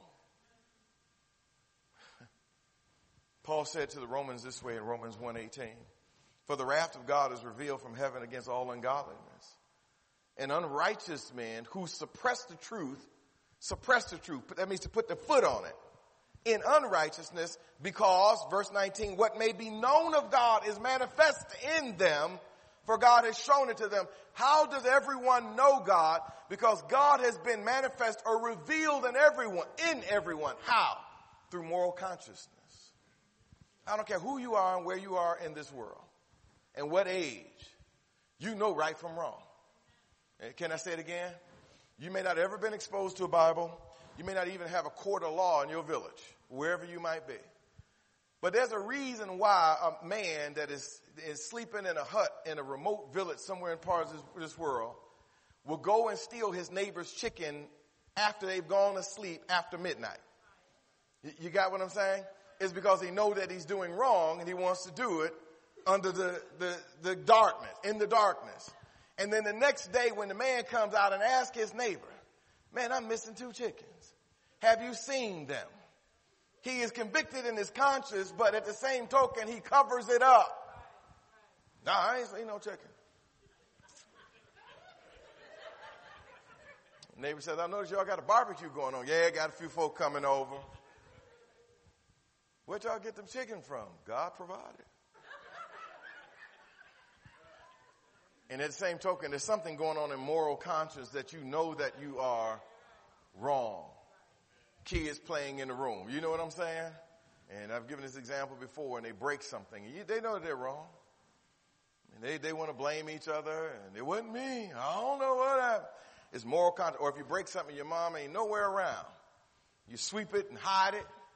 S1: Paul said to the Romans this way in Romans 1:18, for the wrath of God is revealed from heaven against all ungodliness and unrighteous men who suppress the truth. That means to put the foot on it. In unrighteousness, because, verse 19, what may be known of God is manifest in them, for God has shown it to them. How does everyone know God? Because God has been manifest or revealed in everyone. How? Through moral consciousness. I don't care who you are and where you are in this world and what age. You know right from wrong. Can I say it again? You may not have ever been exposed to a Bible. You may not even have a court of law in your village, wherever you might be. But there's a reason why a man that is sleeping in a hut in a remote village somewhere in parts of this world will go and steal his neighbor's chicken after they've gone to sleep after midnight. You got what I'm saying? It's because he knows that he's doing wrong and he wants to do it under the darkness, in the darkness. And then the next day when the man comes out and asks his neighbor, man, I'm missing 2 chickens. Have you seen them? He is convicted in his conscience, but at the same token, he covers it up. No, I ain't seen no chicken. The neighbor says, I noticed y'all got a barbecue going on. Yeah, got a few folk coming over. Where'd y'all get them chicken from? God provided. And at the same token, there's something going on in moral conscience that you know that you are wrong. Kids playing in the room. You know what I'm saying? And I've given this example before, and they break something. They know that they're wrong. And they want to blame each other, and it wasn't me. I don't know what happened. It's moral conscience. Or if you break something, your mom ain't nowhere around. You sweep it and hide it.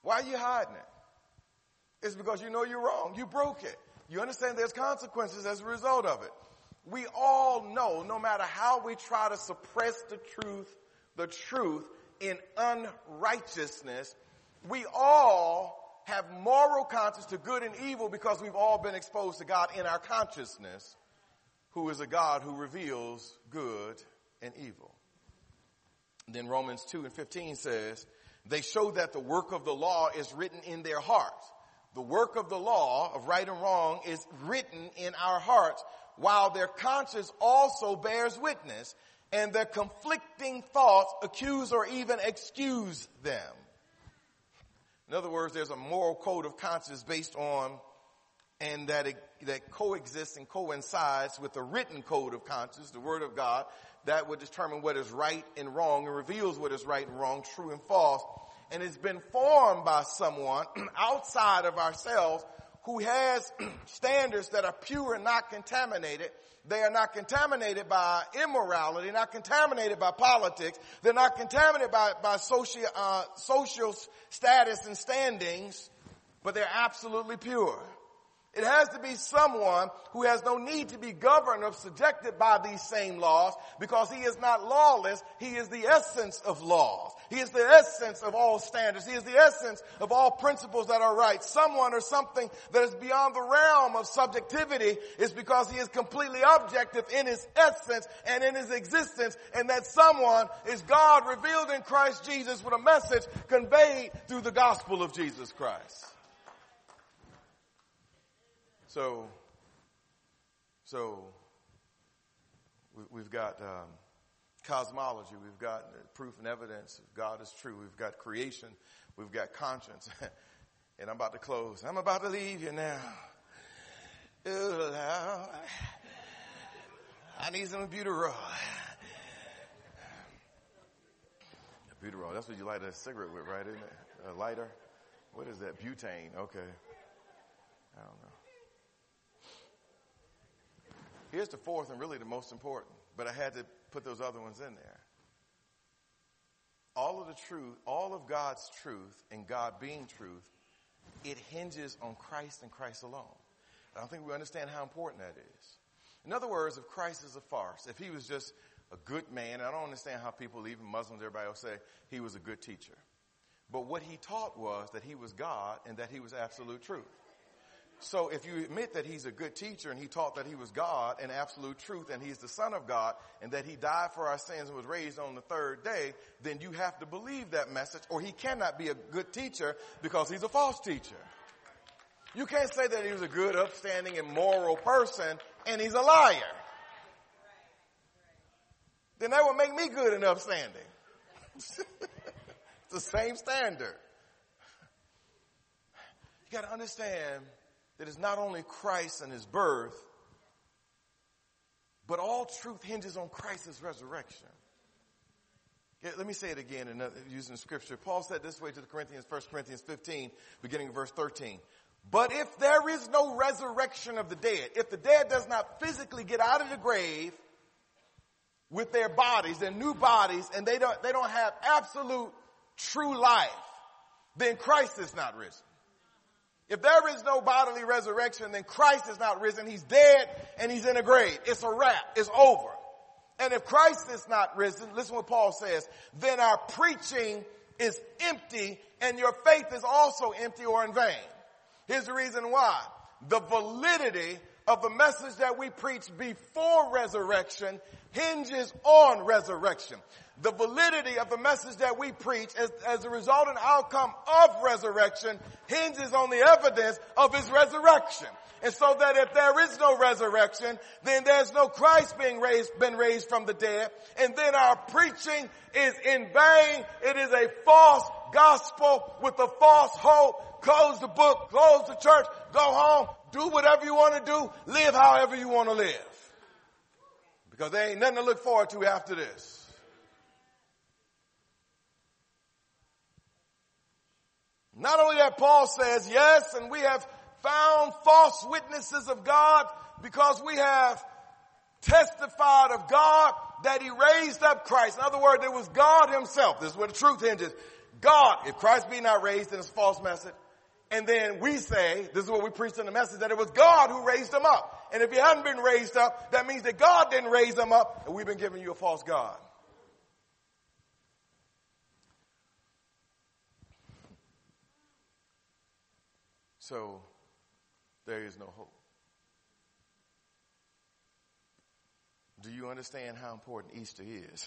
S1: Why are you hiding it? It's because you know you're wrong. You broke it. You understand there's consequences as a result of it. We all know, no matter how we try to suppress the truth in unrighteousness, we all have moral conscience to good and evil because we've all been exposed to God in our consciousness, who is a God who reveals good and evil. Then Romans 2:15 says, they show that the work of the law is written in their hearts. The work of the law of right and wrong is written in our hearts, while their conscience also bears witness, and their conflicting thoughts accuse or even excuse them. In other words, there's a moral code of conscience based on, and that coexists and coincides with the written code of conscience, the Word of God, that would determine what is right and wrong and reveals what is right and wrong, true and false. And it's been formed by someone outside of ourselves who has standards that are pure and not contaminated. They are not contaminated by immorality, not contaminated by politics. They're not contaminated by social status and standings, but they're absolutely pure. It has to be someone who has no need to be governed or subjected by these same laws, because he is not lawless. He is the essence of laws. He is the essence of all standards. He is the essence of all principles that are right. Someone or something that is beyond the realm of subjectivity is because he is completely objective in his essence and in his existence, and that someone is God revealed in Christ Jesus with a message conveyed through the gospel of Jesus Christ. So we've got cosmology, we've got proof and evidence of God is true, we've got creation, we've got conscience, and I'm about to close. I'm about to leave you now. Ooh, I need some butyrol. Butyrol, that's what you light a cigarette with, right? Isn't it? A lighter? What is that? Butane. Okay. I don't know. Here's the fourth and really the most important, but I had to put those other ones in there. All of the truth, all of God's truth and God being truth, it hinges on Christ and Christ alone. I don't think we understand how important that is. In other words, if Christ is a farce, if he was just a good man, I don't understand how people, even Muslims, everybody will say he was a good teacher. But what he taught was that he was God and that he was absolute truth. So if you admit that he's a good teacher and he taught that he was God and absolute truth and he's the Son of God and that he died for our sins and was raised on the third day, then you have to believe that message, or he cannot be a good teacher because he's a false teacher. You can't say that he was a good, upstanding, and moral person and he's a liar. Then that would make me good and upstanding. It's the same standard. You got to understand that it's not only Christ and his birth, but all truth hinges on Christ's resurrection. Let me say it again using scripture. Paul said this way to the Corinthians, 1 Corinthians 15, beginning of verse 13. But if there is no resurrection of the dead, if the dead does not physically get out of the grave with their bodies, their new bodies, and they don't have absolute true life, then Christ is not risen. If there is no bodily resurrection, then Christ is not risen. He's dead and he's in a grave. It's a wrap. It's over. And if Christ is not risen, listen what Paul says, then our preaching is empty and your faith is also empty or in vain. Here's the reason why. The validity of the message that we preach before resurrection hinges on resurrection. The validity of the message that we preach as a result and outcome of resurrection hinges on the evidence of his resurrection. And so that if there is no resurrection, then there's no Christ been raised from the dead. And then our preaching is in vain. It is a false gospel with a false hope. Close the book, close the church, go home, do whatever you want to do, live however you want to live. Because there ain't nothing to look forward to after this. Not only that, Paul says, yes, and we have found false witnesses of God because we have testified of God that he raised up Christ. In other words, it was God himself. This is where the truth hinges. God, if Christ be not raised, then it's a false message. And then we say, this is what we preached in the message, that it was God who raised him up. And if he hadn't been raised up, that means that God didn't raise him up, and we've been giving you a false God. So there is no hope. Do you understand how important Easter is?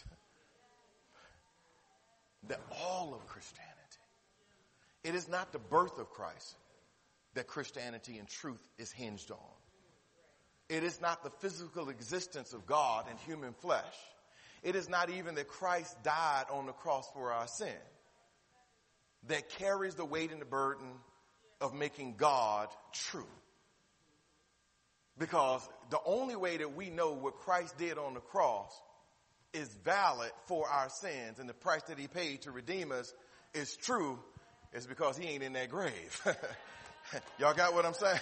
S1: That all of Christianity, it is not the birth of Christ that Christianity and truth is hinged on. It is not the physical existence of God in human flesh. It is not even that Christ died on the cross for our sin that carries the weight and the burden of making God true. Because the only way that we know what Christ did on the cross is valid for our sins, and the price that he paid to redeem us is true, is because he ain't in that grave. Y'all got what I'm saying?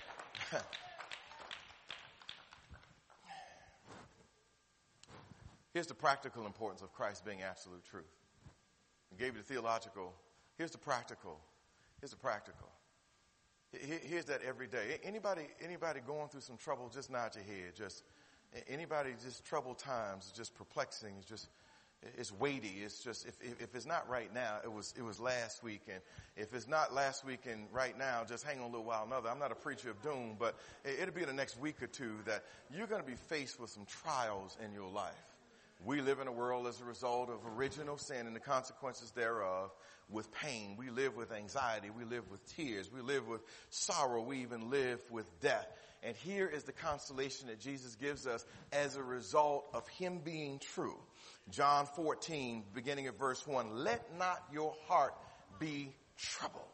S1: Here's the practical importance of Christ being absolute truth. I gave you the theological. Here's the practical. Here's the practical. Here's that every day. Anybody going through some trouble, just nod your head. Just anybody, just troubled times, just perplexing. It's weighty. It's just if it's not right now, it was last week, and if it's not last week and right now, just hang on a little while. Another. I'm not a preacher of doom, but it'll be in the next week or two that you're going to be faced with some trials in your life. We live in a world as a result of original sin and the consequences thereof with pain. We live with anxiety. We live with tears. We live with sorrow. We even live with death. And here is the consolation that Jesus gives us as a result of him being true. John 14, beginning at verse 1, let not your heart be troubled.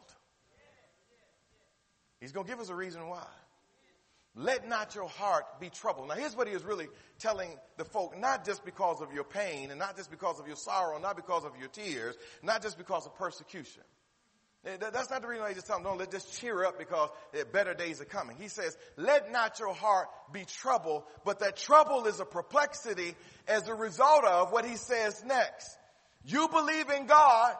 S1: He's going to give us a reason why. Let not your heart be troubled. Now here's what he is really telling the folk, not just because of your pain and not just because of your sorrow, not because of your tears, not just because of persecution. That's not the reason why he just tells them, don't just cheer up because better days are coming. He says, let not your heart be troubled, but that trouble is a perplexity as a result of what he says next. You believe in God,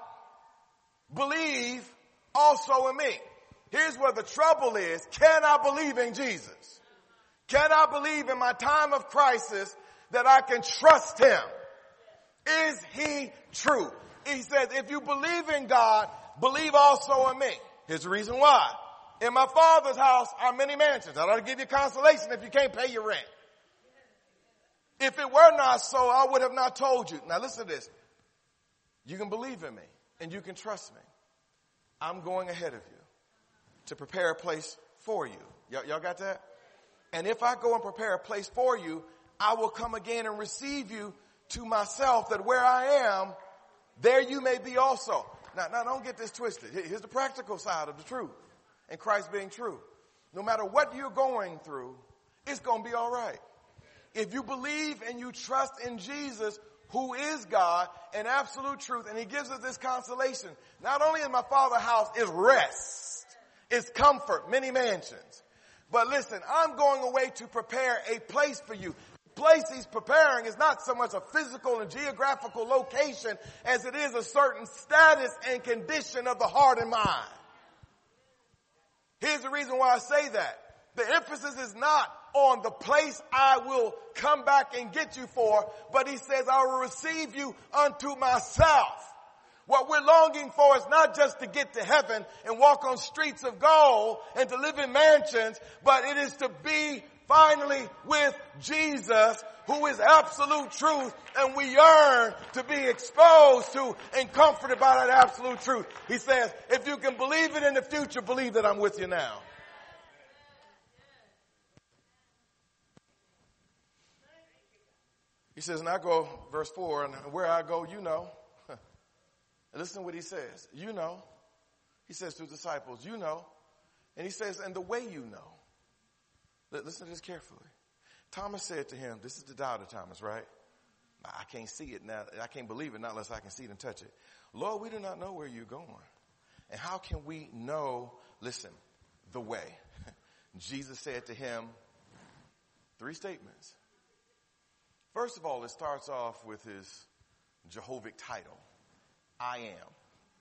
S1: believe also in me. Here's where the trouble is. Can I believe in Jesus? Can I believe in my time of crisis that I can trust him? Is he true? He says, if you believe in God, believe also in me. Here's the reason why. In my Father's house are many mansions. I ought to give you consolation if you can't pay your rent. If it were not so, I would have not told you. Now listen to this. You can believe in me and you can trust me. I'm going ahead of you to prepare a place for you. Y'all got that? And if I go and prepare a place for you, I will come again and receive you to myself, that where I am, there you may be also. Now don't get this twisted. Here's the practical side of the truth and Christ being true. No matter what you're going through, it's going to be all right. If you believe and you trust in Jesus, who is God and absolute truth, and he gives us this consolation. Not only in my Father's house is rest. It's comfort, many mansions. But listen, I'm going away to prepare a place for you. The place he's preparing is not so much a physical and geographical location as it is a certain status and condition of the heart and mind. Here's the reason why I say that. The emphasis is not on the place I will come back and get you for, but he says, I will receive you unto myself. What we're longing for is not just to get to heaven and walk on streets of gold and to live in mansions, but it is to be finally with Jesus, who is absolute truth, and we yearn to be exposed to and comforted by that absolute truth. He says, if you can believe it in the future, believe that I'm with you now. He says, and I go, verse 4, and where I go, you know. Listen to what he says. You know. He says to the disciples, you know. And he says, and the way you know. Listen to this carefully. Thomas said to him, this is the doubter Thomas, right? I can't see it now. I can't believe it not unless I can see it and touch it. Lord, we do not know where you're going. And how can we know, listen, the way? Jesus said to him 3 statements. First of all, it starts off with his Jehovic title. I am.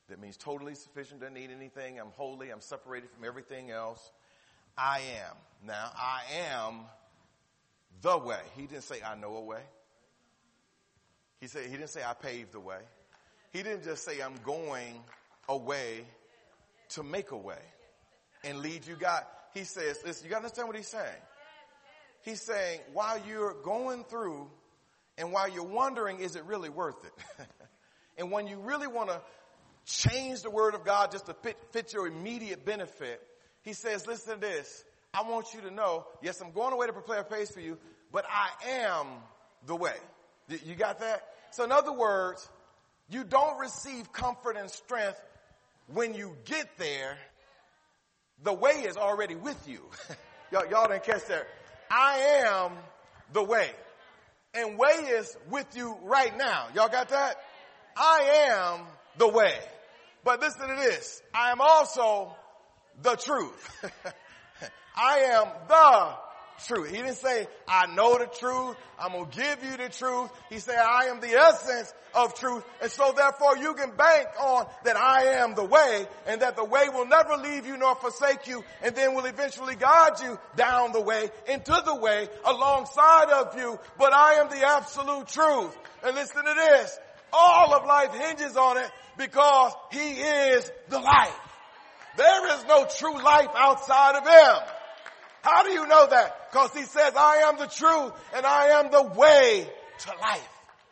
S1: That means totally sufficient, doesn't need anything. I'm holy. I'm separated from everything else. I am. Now, I am the way. He didn't say I know a way. He didn't say I paved the way. He didn't just say I'm going a way to make a way and lead you God. He says, listen, you got to understand what he's saying. He's saying while you're going through and while you're wondering, is it really worth it? And when you really want to change the word of God just to fit your immediate benefit, he says, listen to this. I want you to know, yes, I'm going away to prepare a place for you, but I am the way. You got that? So in other words, you don't receive comfort and strength when you get there. The way is already with you. Y'all didn't catch that. I am the way. And way is with you right now. Y'all got that? I am the way. But listen to this. I am also the truth. I am the truth. He didn't say, I know the truth. I'm going to give you the truth. He said, I am the essence of truth. And so therefore you can bank on that I am the way, and that the way will never leave you nor forsake you, and then will eventually guide you down the way, into the way, alongside of you. But I am the absolute truth. And listen to this. All of life hinges on it because he is the life. There is no true life outside of him. How do you know that? Because he says, I am the truth and I am the way to life.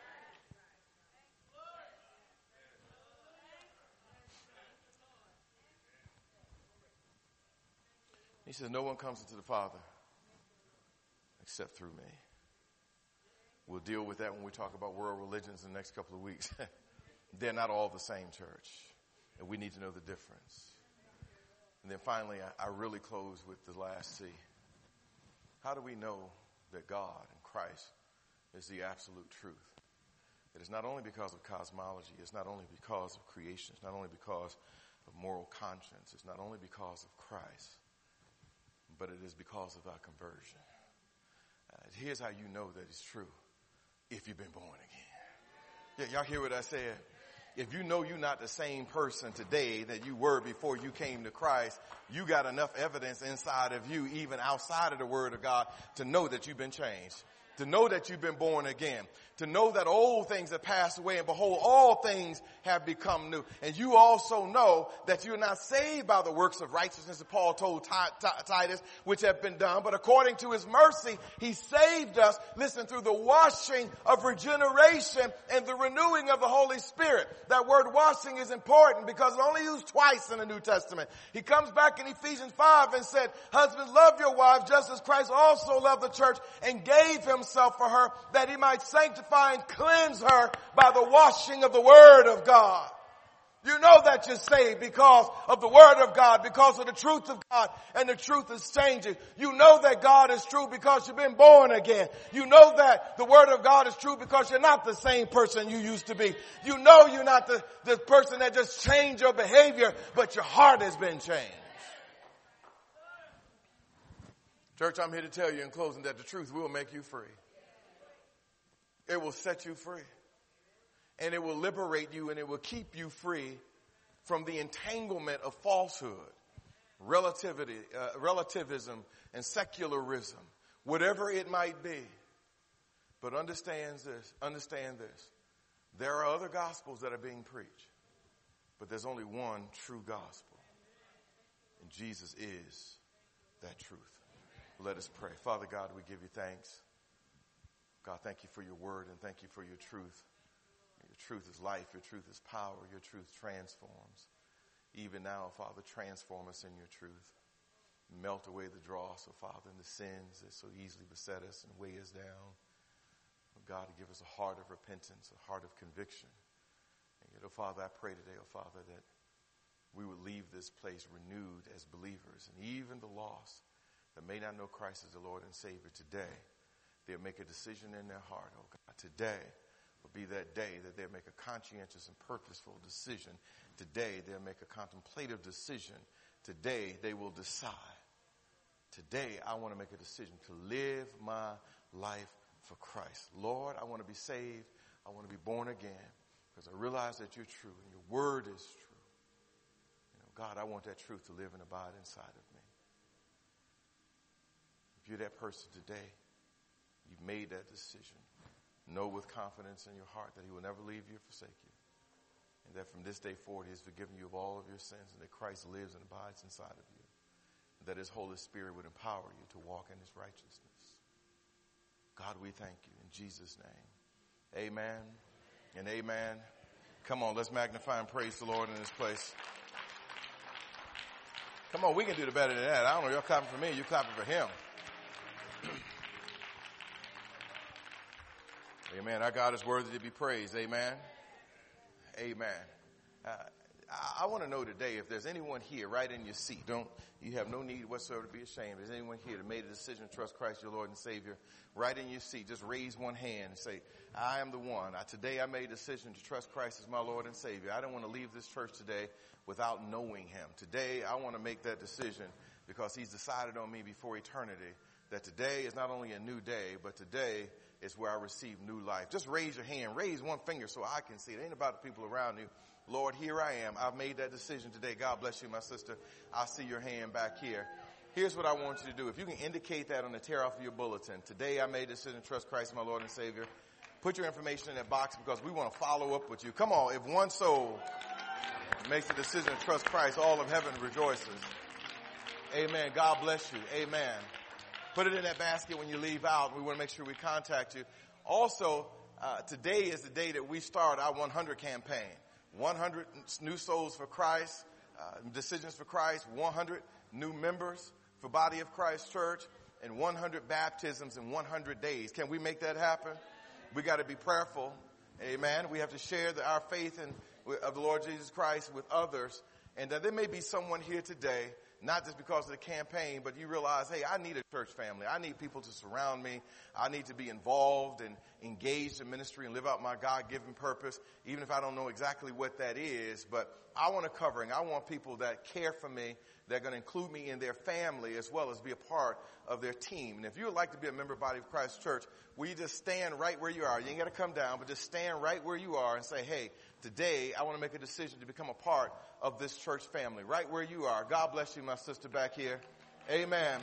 S1: He says, no one comes into the Father except through me. We'll deal with that when we talk about world religions in the next couple of weeks. They're not all the same, church. And we need to know the difference. And then finally, I really close with the last C. How do we know that God and Christ is the absolute truth? It is not only because of cosmology. It's not only because of creation. It's not only because of moral conscience. It's not only because of Christ. But it is because of our conversion. Here's how you know that it's true. If you've been born again. Yeah, y'all hear what I said? If you know you're not the same person today that you were before you came to Christ, you got enough evidence inside of you, even outside of the Word of God, to know that you've been changed. To know that you've been born again. To know that old things have passed away and behold, all things have become new. And you also know that you're not saved by the works of righteousness that Paul told Titus, which have been done. But according to his mercy, he saved us, listen, through the washing of regeneration and the renewing of the Holy Spirit. That word washing is important because it's only used twice in the New Testament. He comes back in Ephesians 5 and said, husbands, love your wives just as Christ also loved the church and gave himself for her that he might sanctify and cleanse her by the washing of the Word of God. You know that you're saved because of the Word of God, because of the truth of God, and the truth is changing. You know that God is true because you've been born again. You know that the Word of God is true because you're not the same person you used to be. You know you're not the person that just changed your behavior, but your heart has been changed. Church, I'm here to tell you in closing that the truth will make you free. It will set you free. And it will liberate you and it will keep you free from the entanglement of falsehood, relativism, and secularism, whatever it might be. But understand this. There are other gospels that are being preached, but there's only one true gospel. And Jesus is that truth. Let us pray. Father God, we give you thanks. God, thank you for your word and thank you for your truth. Your truth is life. Your truth is power. Your truth transforms. Even now, Father, transform us in your truth. Melt away the dross, Father, and the sins that so easily beset us and weigh us down. God, give us a heart of repentance, a heart of conviction. And yet, Father, I pray today, Father, that we would leave this place renewed as believers. And even the lost that may not know Christ as the Lord and Savior today, they'll make a decision in their heart, oh God. Today will be that day that they'll make a conscientious and purposeful decision. Today they'll make a contemplative decision. Today they will decide. Today I want to make a decision to live my life for Christ. Lord, I want to be saved. I want to be born again because I realize that you're true and your word is true. God, I want that truth to live and abide inside of me. If you're that person today, you've made that decision. Know with confidence in your heart that he will never leave you or forsake you. And that from this day forward, he has forgiven you of all of your sins, and that Christ lives and abides inside of you. And that his Holy Spirit would empower you to walk in his righteousness. God, we thank you in Jesus' name. Amen and amen. Come on, let's magnify and praise the Lord in this place. Come on, we can do it better than that. I don't know, you're clapping for me, you're clapping for him. Amen. Our God is worthy to be praised. Amen. Amen. I want to know today if there's anyone here right in your seat. You have no need whatsoever to be ashamed. If there's anyone here that made a decision to trust Christ your Lord and Savior right in your seat, just raise one hand and say, I am the one. Today I made a decision to trust Christ as my Lord and Savior. I don't want to leave this church today without knowing him. Today I want to make that decision because he's decided on me before eternity that today is not only a new day, but today is where I receive new life. Just raise your hand. Raise one finger so I can see it. It ain't about the people around you. Lord, here I am. I've made that decision today. God bless you, my sister. I see your hand back here. Here's what I want you to do. If you can indicate that on the tear off of your bulletin. Today I made a decision to trust Christ, my Lord and Savior. Put your information in that box because we want to follow up with you. Come on. If one soul makes a decision to trust Christ, all of heaven rejoices. Amen. God bless you. Amen. Put it in that basket when you leave out. We want to make sure we contact you. Also, today is the day that we start our 100 campaign. 100 new souls for Christ, decisions for Christ, 100 new members for Body of Christ Church, and 100 baptisms in 100 days. Can we make that happen? We got to be prayerful. Amen. We have to share our faith of the Lord Jesus Christ with others. And there may be someone here today, not just because of the campaign, but you realize, hey, I need a church family. I need people to surround me. I need to be involved and engaged in ministry and live out my God-given purpose, even if I don't know exactly what that is. But I want a covering. I want people that care for me, that are going to include me in their family as well as be a part of their team. And if you would like to be a member of Body of Christ Church, will you just stand right where you are? You ain't got to come down, but just stand right where you are and say, hey, today I want to make a decision to become a part of this church family, right where you are. God bless you, my sister back here. Amen.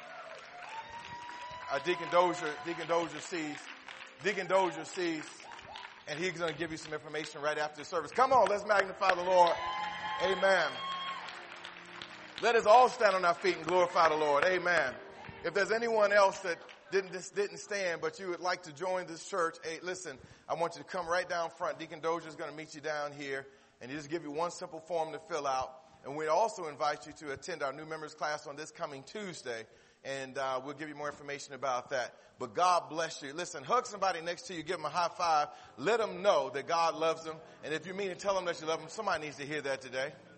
S1: Deacon Dozier sees, and he's going to give you some information right after the service. Come on, let's magnify the Lord. Amen. Let us all stand on our feet and glorify the Lord. Amen. If there's anyone else that didn't stand, but you would like to join this church, hey, listen, I want you to come right down front. Deacon Dozier is going to meet you down here, and he just give you one simple form to fill out. And we also invite you to attend our new members class on this coming Tuesday, and we'll give you more information about that. But God bless you. Listen, hug somebody next to you, give them a high five. Let them know that God loves them. And if you mean to tell them that you love them, somebody needs to hear that today.